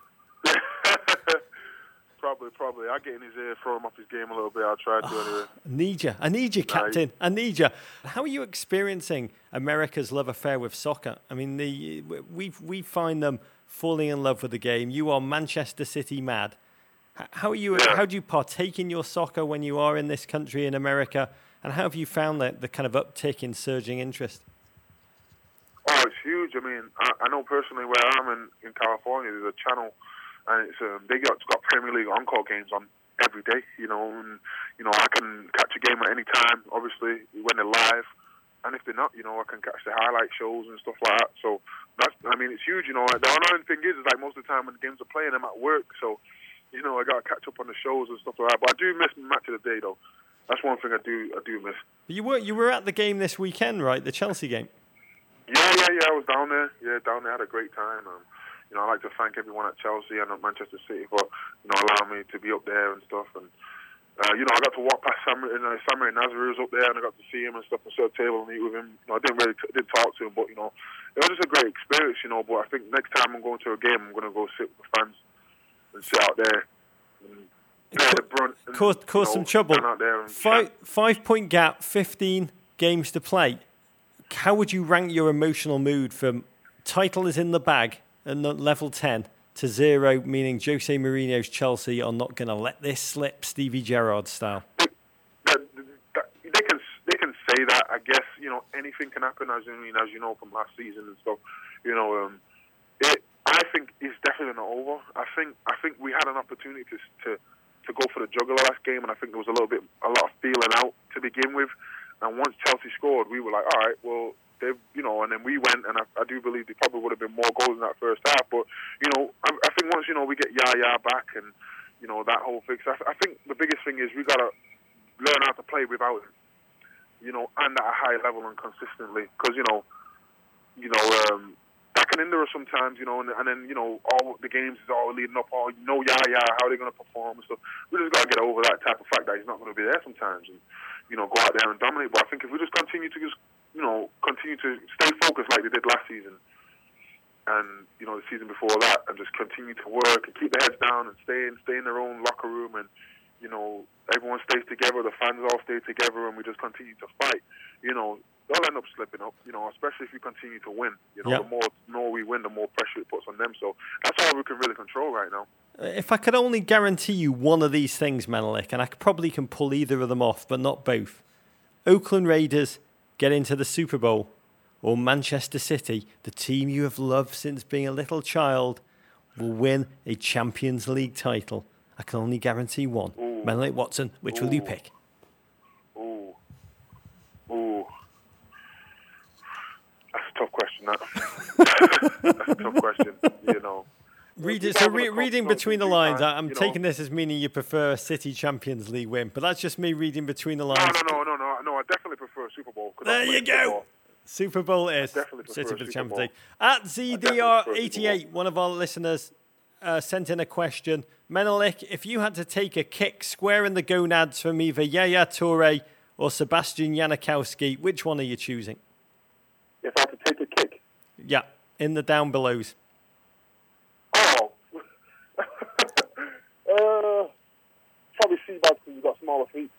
Probably, probably. I'll get in his ear, throw him off his game a little bit. I'll try to oh, anyway. I need you. I need you, Captain. Right. I need you. How are you experiencing America's love affair with soccer? I mean, the we we find them falling in love with the game. You are Manchester City mad. How are you? Yeah. How do you partake in your soccer when you are in this country in America? And how have you found that the kind of uptick in surging interest? Oh, it's huge. I mean, I, I know personally where I'm in, in California, there's a channel. And it's um, they got got Premier League encore games on every day, you know, and you know I can catch a game at any time. Obviously, when they're live, and if they're not, you know, I can catch the highlight shows and stuff like that. So that's, I mean, it's huge, you know. The annoying thing is, is like most of the time when the games are playing, I'm at work, so you know I got to catch up on the shows and stuff like that. But I do miss Match of the Day, though. That's one thing I do I do miss. But you were you were at the game this weekend, right? The Chelsea game. Yeah, yeah, yeah. I was down there. Yeah, down there. Had a great time. Um, You know, I'd like to thank everyone at Chelsea and at Manchester City for, you know, allowing me to be up there and stuff. And, uh, you know, I got to walk past Samir, and uh, Samir Nasri was up there, and I got to see him and stuff and sit at a table and meet with him. You know, I didn't really t- didn't talk to him, but, you know, it was just a great experience, you know. But I think next time I'm going to a game, I'm going to go sit with the fans and sit out there and bear the brunt. And, cause cause you know, some trouble. Out there and five, five point gap, fifteen games to play. How would you rank your emotional mood from title is in the bag at level ten to zero, meaning Jose Mourinho's Chelsea are not going to let this slip, Stevie Gerrard style? They, they can they can say that. I guess, you know, anything can happen, as you mean, as you know from last season and stuff. You know, um, it, I think it's definitely not over. I think I think we had an opportunity to to to go for the jugular last game, and I think there was a little bit a lot of feeling out to begin with. And once Chelsea scored, we were like, all right, well, they, you know, and then we went, and I, I do believe there probably would have been more goals in that first half. But, you know, I, I think once, you know, we get Yaya back and, you know, that whole fix, I, I think the biggest thing is we got to learn how to play without him, you know, and at a high level and consistently. Because, you know, you know, um, that can hinder us sometimes, you know, and, and then, you know, all the games is all leading up, all, you know, Yaya, how are they going to perform and stuff. We just got to get over that type of fact that he's not going to be there sometimes and, you know, go out there and dominate. But I think if we just continue to just, you know, continue to stay focused like they did last season and, you know, the season before that, and just continue to work and keep their heads down and stay in, stay in their own locker room, and, you know, everyone stays together, the fans all stay together, and we just continue to fight, you know, they'll end up slipping up, you know, especially if we continue to win. You know, yep. the more, the more we win, the more pressure it puts on them. So that's all we can really control right now. If I could only guarantee you one of these things, Menelik, and I probably can pull either of them off, but not both. Oakland Raiders get into the Super Bowl, or Manchester City, the team you have loved since being a little child, will win a Champions League title. I can only guarantee one. Ooh. Menelik Watson, which Ooh. will you pick? Ooh. Ooh. That's a tough question, that. That's a tough question, you know. Read it, so re- reading between the lines, I'm you know, taking this as meaning you prefer a City Champions League win, but that's just me reading between the lines. No, no, no, no, no, no. I definitely prefer a Super Bowl. There you go. Football. Super Bowl is City for the Champions League. At Z D R eighty-eight, one of our listeners uh, sent in a question. Menelik, if you had to take a kick square in the gonads from either Yaya Toure or Sebastian Janikowski, which one are you choosing? If I had to take a kick? Yeah, in the down belows. Oh. uh, probably Seabass because you've got smaller feet.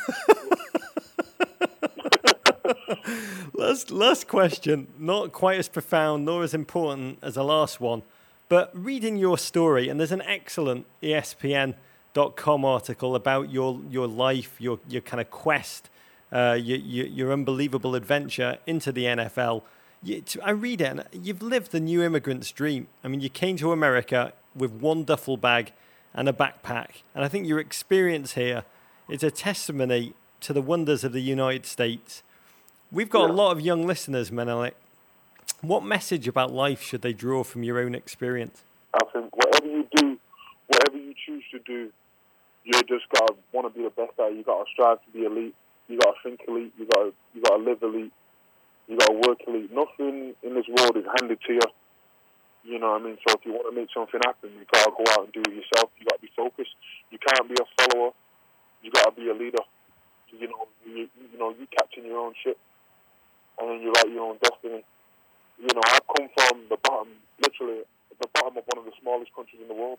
last, last question, not quite as profound nor as important as the last one, but reading your story, and there's an excellent E S P N dot com article about your, your life, your, your kind of quest, uh, your, your, your unbelievable adventure into the N F L. You, I read it, and you've lived the new immigrant's dream. I mean, you came to America with one duffel bag and a backpack, and I think your experience here is a testimony to the wonders of the United States. We've got yeah. a lot of young listeners, Menelik. What message about life should they draw from your own experience? I think whatever you do, whatever you choose to do, you just gotta want to be the best at it. You gotta strive to be elite. You gotta think elite. You gotta you gotta live elite. You gotta work elite. Nothing in this world is handed to you. You know what I mean? So if you want to make something happen, you gotta go out and do it yourself. You gotta be focused. You can't be a follower. You gotta be a leader. You know, you, you know, you captain your own ship, and then you write your own destiny. You know, I've come from the bottom, literally the bottom of one of the smallest countries in the world.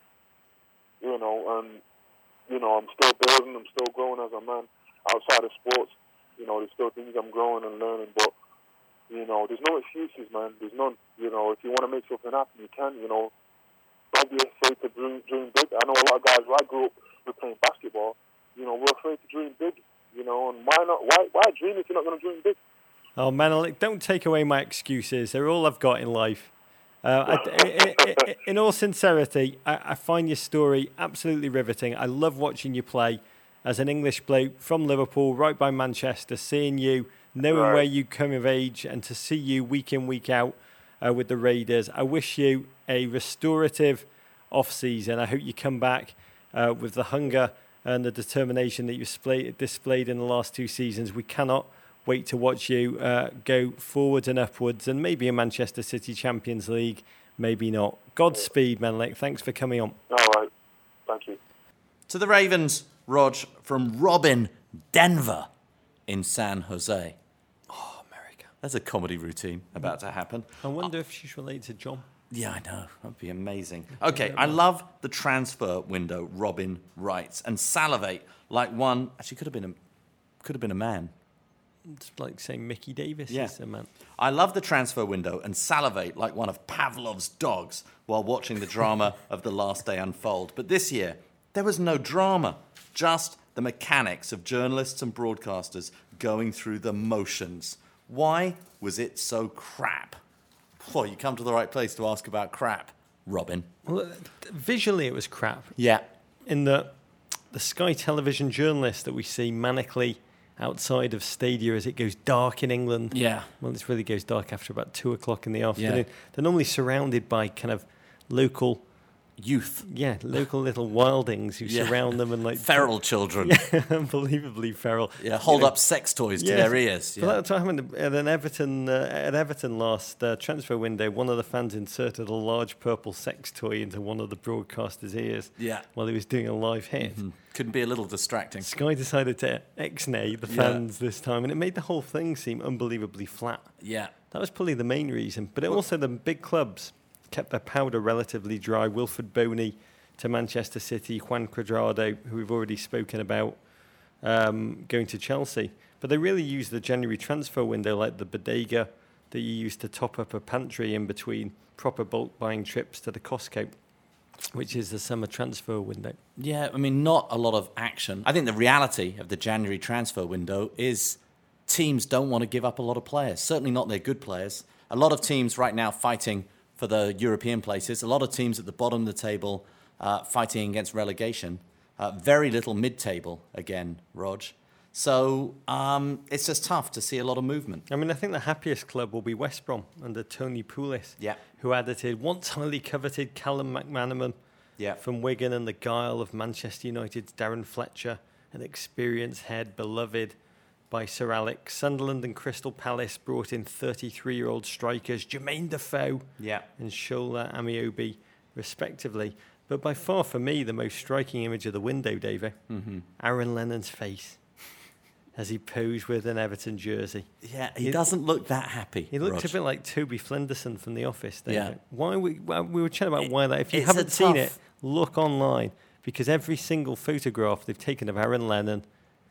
You know, and you know, I'm still building. I'm still growing as a man outside of sports. You know, there's still things I'm growing and learning, but you know, there's no excuses, man. There's none. You know, if you want to make something happen, you can. You know, don't be afraid to dream, dream big. I know a lot of guys. Where I grew up, were playing basketball. You know, we're afraid to dream big, you know, and why not? Why why dream if you're not going to dream big? Oh, Menelik, don't take away my excuses. They're all I've got in life. Uh, I, I, I, in all sincerity, I, I find your story absolutely riveting. I love watching you play as an English bloke from Liverpool, right by Manchester, seeing you, knowing right. where you come of age, and to see you week in, week out uh, with the Raiders. I wish you a restorative off-season. I hope you come back uh, with the hunger and the determination that you've displayed in the last two seasons. We cannot wait to watch you uh, go forwards and upwards, and maybe a Manchester City Champions League, maybe not. Godspeed, Menelik. Thanks for coming on. All right. Thank you. To the Ravens, Rog, from Robin Denver in San Jose. Oh, America. There's a comedy routine about to happen. I wonder oh. if she's related to John. Yeah, I know. That'd be amazing. Okay, I love the transfer window, Robin writes, and salivate like one. Actually, could have been a, could have been a man. It's like saying Mickey Davis yeah. is a man. I love the transfer window and salivate like one of Pavlov's dogs while watching the drama of the last day unfold. But this year, there was no drama, just the mechanics of journalists and broadcasters going through the motions. Why was it so crap? Well, you come to the right place to ask about crap, Robin. Well, visually it was crap. Yeah. In the the Sky Television journalists that we see manically outside of stadia as it goes dark in England. Yeah. Well, it really goes dark after about two o'clock in the afternoon. Yeah. They're normally surrounded by kind of local, Youth. yeah, local little wildings who Yeah. surround them and like Feral children. yeah, unbelievably feral. Yeah, hold You know, up sex toys to yes. their ears. Well, Yeah. that's what happened at an Everton uh, at Everton last uh, transfer window. One of the fans inserted a large purple sex toy into one of the broadcaster's ears Yeah. while he was doing a live hit. Mm. Couldn't be a little distracting. Sky decided to ex-nay the Yeah. fans this time, and it made the whole thing seem unbelievably flat. Yeah. That was probably the main reason. But it also the big clubs kept their powder relatively dry. Wilfred Boney to Manchester City, Juan Cuadrado, who we've already spoken about, um, going to Chelsea. But they really used the January transfer window like the bodega that you used to top up a pantry in between proper bulk buying trips to the Costco, which is the summer transfer window. Yeah, I mean, not a lot of action. I think the reality of the January transfer window is teams don't want to give up a lot of players, certainly not their good players. A lot of teams right now fighting for the European places, a lot of teams at the bottom of the table uh, fighting against relegation. Uh, very little mid-table again, Rog. So um, it's just tough to see a lot of movement. I mean, I think the happiest club will be West Brom under Tony Pulis, Yeah. who added once highly coveted Callum McManaman Yeah. from Wigan and the guile of Manchester United's Darren Fletcher, an experienced head beloved by Sir Alex. Sunderland and Crystal Palace brought in thirty-three-year-old strikers Jermaine Defoe Yeah. and Shola Amiobi, respectively. But by far, for me, the most striking image of the window, Davey, Mm-hmm. Aaron Lennon's face as he posed with an Everton jersey. Yeah, he It- doesn't look that happy. He looked Rog. a bit like Toby Flenderson from The Office. David. Yeah. Why we why, we were chatting about It- why that. If you it's a haven't seen it, tough- look online because every single photograph they've taken of Aaron Lennon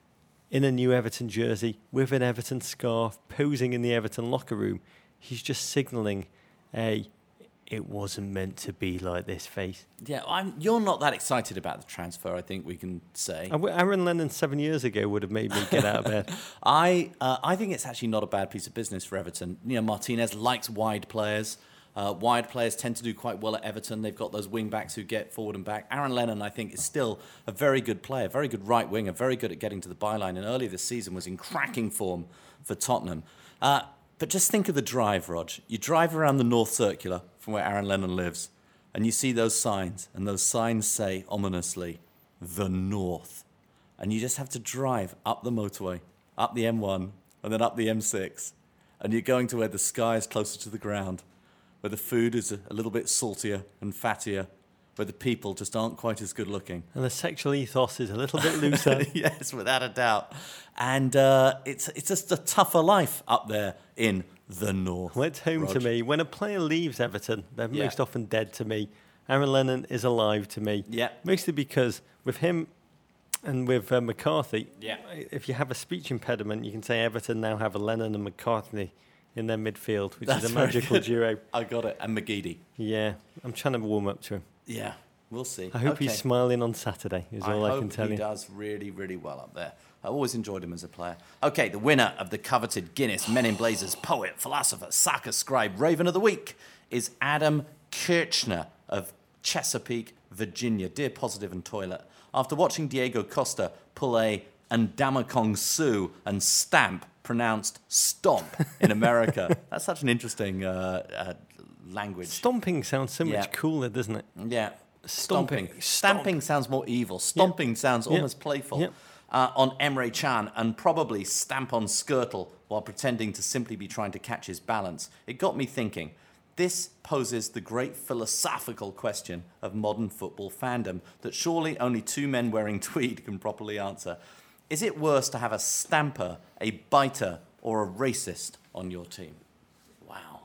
in a new Everton jersey with an Everton scarf, posing in the Everton locker room, he's just signalling a "it wasn't meant to be like this" face. Yeah, I'm, you're not that excited about the transfer, I think we can say. I w- Aaron Lennon seven years ago would have made me get out of bed. I uh, I think it's actually not a bad piece of business for Everton. You know, Martinez likes wide players. Uh, wide players tend to do quite well at Everton. They've got those wing backs who get forward and back. Aaron Lennon, I think, is still a very good player, very good right winger, very good at getting to the byline. And earlier this season was in cracking form for Tottenham. Uh, but just think of the drive, Rog. You drive around the North Circular from where Aaron Lennon lives, and you see those signs, and those signs say ominously, "The North." And you just have to drive up the motorway, up the M one, and then up the M six. And you're going to where the sky is closer to the ground, where the food is a, a little bit saltier and fattier, where the people just aren't quite as good looking. And the sexual ethos is a little bit looser. Yes, without a doubt. And uh, it's it's just a tougher life up there in the North. Well, it's home to Rog. me. When a player leaves Everton, they're Yeah. most often dead to me. Aaron Lennon is alive to me. Yeah. Mostly because with him and with uh, McCarthy, Yeah. if you have a speech impediment, you can say Everton now have a Lennon and McCartney in their midfield, which That's is a very magical good. duo. I got it. And McGeady. Yeah, I'm trying to warm up to him. Yeah, we'll see. I hope Okay. he's smiling on Saturday, is all I, hope can tell he you. does really, really well up there. I always enjoyed him as a player. Okay, the winner of the coveted Guinness Men in Blazers poet, philosopher, soccer scribe, Raven of the Week is Adam Kirchner of Chesapeake, Virginia. Dear Positive and Toilet, after watching Diego Costa pull a Ndamakong Su and stamp pronounced stomp in America, that's such an interesting uh, uh, language. Stomping sounds so much Yeah. cooler, doesn't it? Yeah. Stomping. Stomping. Stamping sounds more evil. Stomping sounds Yeah. almost playful. Yeah. Uh, on Emre Can, and probably stamp on Skirtle while pretending to simply be trying to catch his balance. It got me thinking. This poses the great philosophical question of modern football fandom that surely only two men wearing tweed can properly answer. Is it worse to have a stamper, a biter, or a racist on your team? Wow.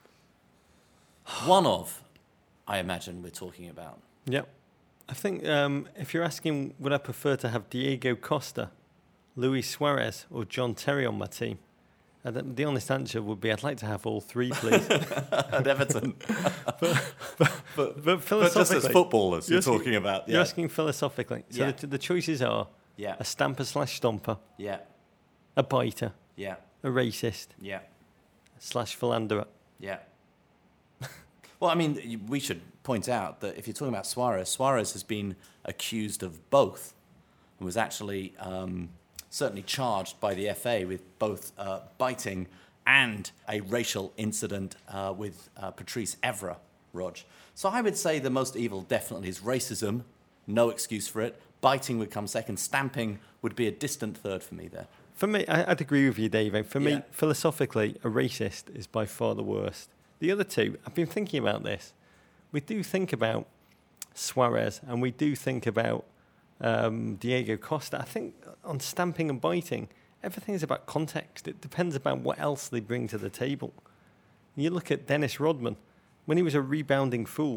One of, I imagine we're talking about. Yep. I think um, if you're asking, would I prefer to have Diego Costa, Luis Suarez, or John Terry on my team? Uh, the, the honest answer would be I'd like to have all three, please. At Everton. but, but, but philosophically, But just as footballers you're you're asking- talking about. You're Yeah. asking philosophically. So Yeah. the, the choices are Yeah. a stamper slash stomper, Yeah. a biter, Yeah. a racist Yeah. slash philanderer. Yeah. Well, I mean, y- we should point out that if you're talking about Suarez, Suarez has been accused of both and was actually um, certainly charged by the F A with both uh, biting and a racial incident uh, with uh, Patrice Evra, Rog. So I would say the most evil definitely is racism, no excuse for it. Biting would come second. Stamping would be a distant third for me there. For me, I, I'd agree with you, Dave. For Yeah. me, philosophically, a racist is by far the worst. The other two, I've been thinking about this. We do think about Suarez and we do think about um, Diego Costa. I think on stamping and biting, everything is about context. It depends about what else they bring to the table. You look at Dennis Rodman, when he was a rebounding fool,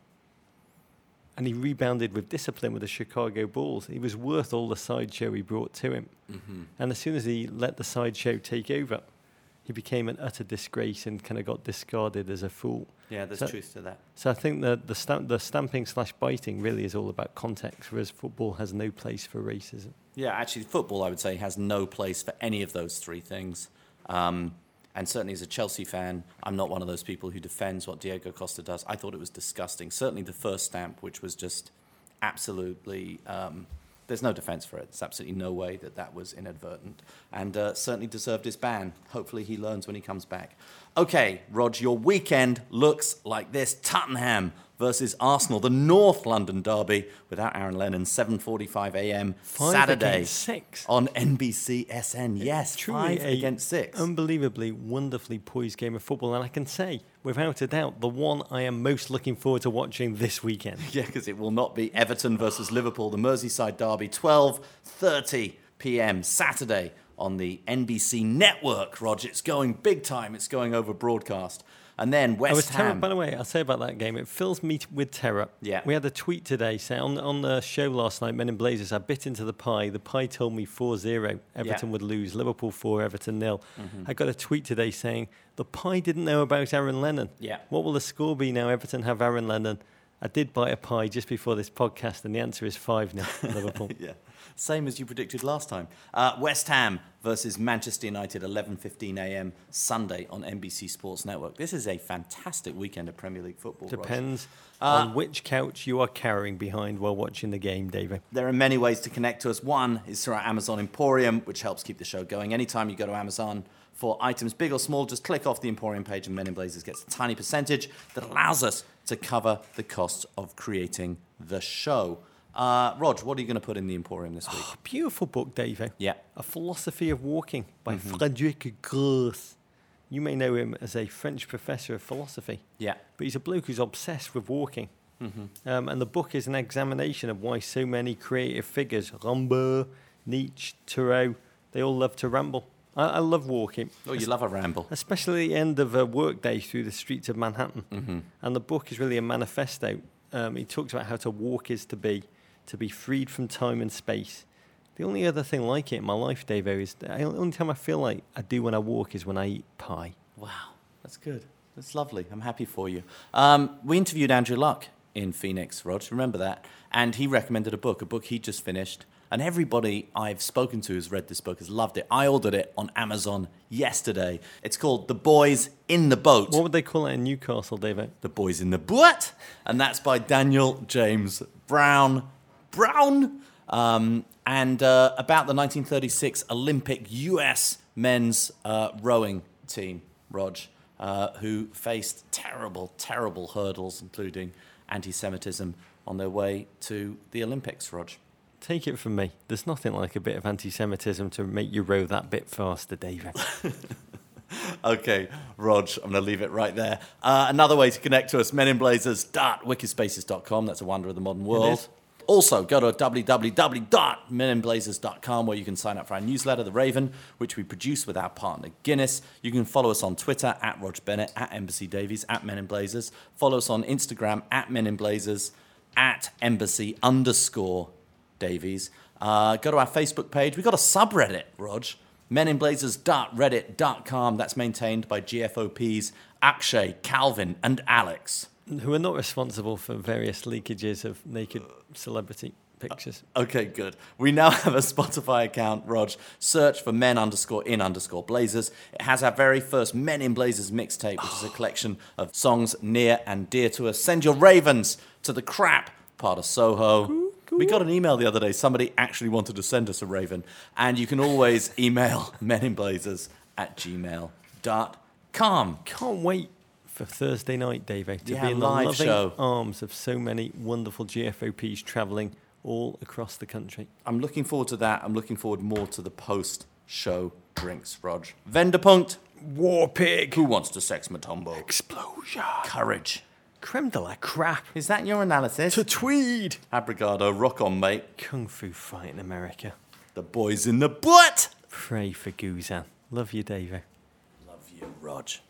and he rebounded with discipline with the Chicago Bulls, he was worth all the sideshow he brought to him. Mm-hmm. And as soon as he let the sideshow take over, he became an utter disgrace and kind of got discarded as a fool. Yeah, there's so, truth to that. So I think that the, stamp, the stamping slash biting really is all about context, whereas football has no place for racism. Yeah, actually, football, I would say, has no place for any of those three things. Um, and certainly as a Chelsea fan, I'm not one of those people who defends what Diego Costa does. I thought it was disgusting. Certainly the first stamp, which was just absolutely... Um, there's no defence for it. There's absolutely no way that that was inadvertent. And uh, certainly deserved his ban. Hopefully he learns when he comes back. Okay, Rog, your weekend looks like this. Tottenham versus Arsenal, the North London derby without Aaron Lennon, seven forty-five a.m. Five Saturday against six. on N B C S N. Yes, Truly five a against six. Unbelievably, wonderfully poised game of football. And I can say, without a doubt, the one I am most looking forward to watching this weekend. Yeah, because it will not be Everton versus Liverpool, the Merseyside derby, twelve thirty p.m. Saturday on the N B C network, Rog. It's going big time. It's going over broadcast. And then West I was terror, Ham. by the way, I'll say about that game, it fills me t- with terror. Yeah. We had a tweet today saying on, on the show last night, Men in Blazers, I bit into the pie. The pie told me four zero. Everton Yeah. would lose. Liverpool four, Everton nil. Mm-hmm. I got a tweet today saying, the pie didn't know about Aaron Lennon. Yeah. What will the score be now? Everton have Aaron Lennon. I did buy a pie just before this podcast, and the answer is five nil Liverpool. Yeah, same as you predicted last time. Uh, West Ham versus Manchester United, eleven fifteen a.m. Sunday on N B C Sports Network. This is a fantastic weekend of Premier League football. Depends Uh, on which couch you are carrying behind while watching the game, David. There are many ways to connect to us. One is through our Amazon Emporium, which helps keep the show going. Anytime you go to Amazon for items big or small, just click off the Emporium page and Men in Blazers gets a tiny percentage that allows us to cover the costs of creating the show. Uh, Rog, what are you going to put in the Emporium this week? Oh, beautiful book, David. Yeah. A Philosophy of Walking by Mm-hmm. Frédéric Gross. You may know him as a French professor of philosophy, Yeah. but he's a bloke who's obsessed with walking. Mm-hmm. Um, and the book is an examination of why so many creative figures, Rimbaud, Nietzsche, Thoreau, they all love to ramble. I, I love walking. Oh, you love a ramble. Especially at the end of a workday through the streets of Manhattan. Mm-hmm. And the book is really a manifesto. Um, he talks about how to walk is to be, to be freed from time and space. The only other thing like it in my life, Davo, is the only time I feel like I do when I walk is when I eat pie. Wow, that's good. That's lovely. I'm happy for you. Um, we interviewed Andrew Luck in Phoenix, Rog. Remember that? And he recommended a book, a book he just finished. And everybody I've spoken to who's read this book has loved it. I ordered it on Amazon yesterday. It's called The Boys in the Boat. What would they call it in Newcastle, Davo? The Boys in the Boat. And that's by Daniel James Brown. Brown? Um, and uh, about the nineteen thirty-six Olympic U S men's uh, rowing team, Rog, uh, who faced terrible, terrible hurdles, including anti-Semitism, on their way to the Olympics, Rog. Take it from me. There's nothing like a bit of anti-Semitism to make you row that bit faster, David. Okay, Rog, I'm going to leave it right there. Uh, another way to connect to us, men in blazers dot wikispaces dot com. That's a wonder of the modern world. Also, go to w w w dot men in blazers dot com where you can sign up for our newsletter, The Raven, which we produce with our partner Guinness. You can follow us on Twitter, at Rog Bennett, at Embassy Davies, at Men in Blazers. Follow us on Instagram, at Men in Blazers, at Embassy underscore Davies. Uh, go to our Facebook page. We've got a subreddit, Rog, men in blazers dot reddit dot com. That's maintained by G F O Ps Akshay, Calvin, and Alex. Who are not responsible for various leakages of naked celebrity pictures. Okay, good. We now have a Spotify account, Rog. Search for men underscore in underscore blazers. It has our very first Men in Blazers mixtape, which is a collection of songs near and dear to us. Send your ravens to the crap part of Soho. We got an email the other day. Somebody actually wanted to send us a raven. And you can always email meninblazers at gmail dot com. Can't wait for Thursday night, Dave, to Yeah, be in the live loving show. arms of so many wonderful G F O Ps travelling all across the country. I'm looking forward to that. I'm looking forward more to the post-show drinks, Rog. Venderpunkt. War Pig. Who wants to sex Matumbo? Explosion. Courage. Creme de la crap. Is that your analysis? To Tweed. Abrigado, rock on, mate. Kung Fu fight in America. The boys in the butt. Pray for Guzan. Love you, Dave. Love you, Rog.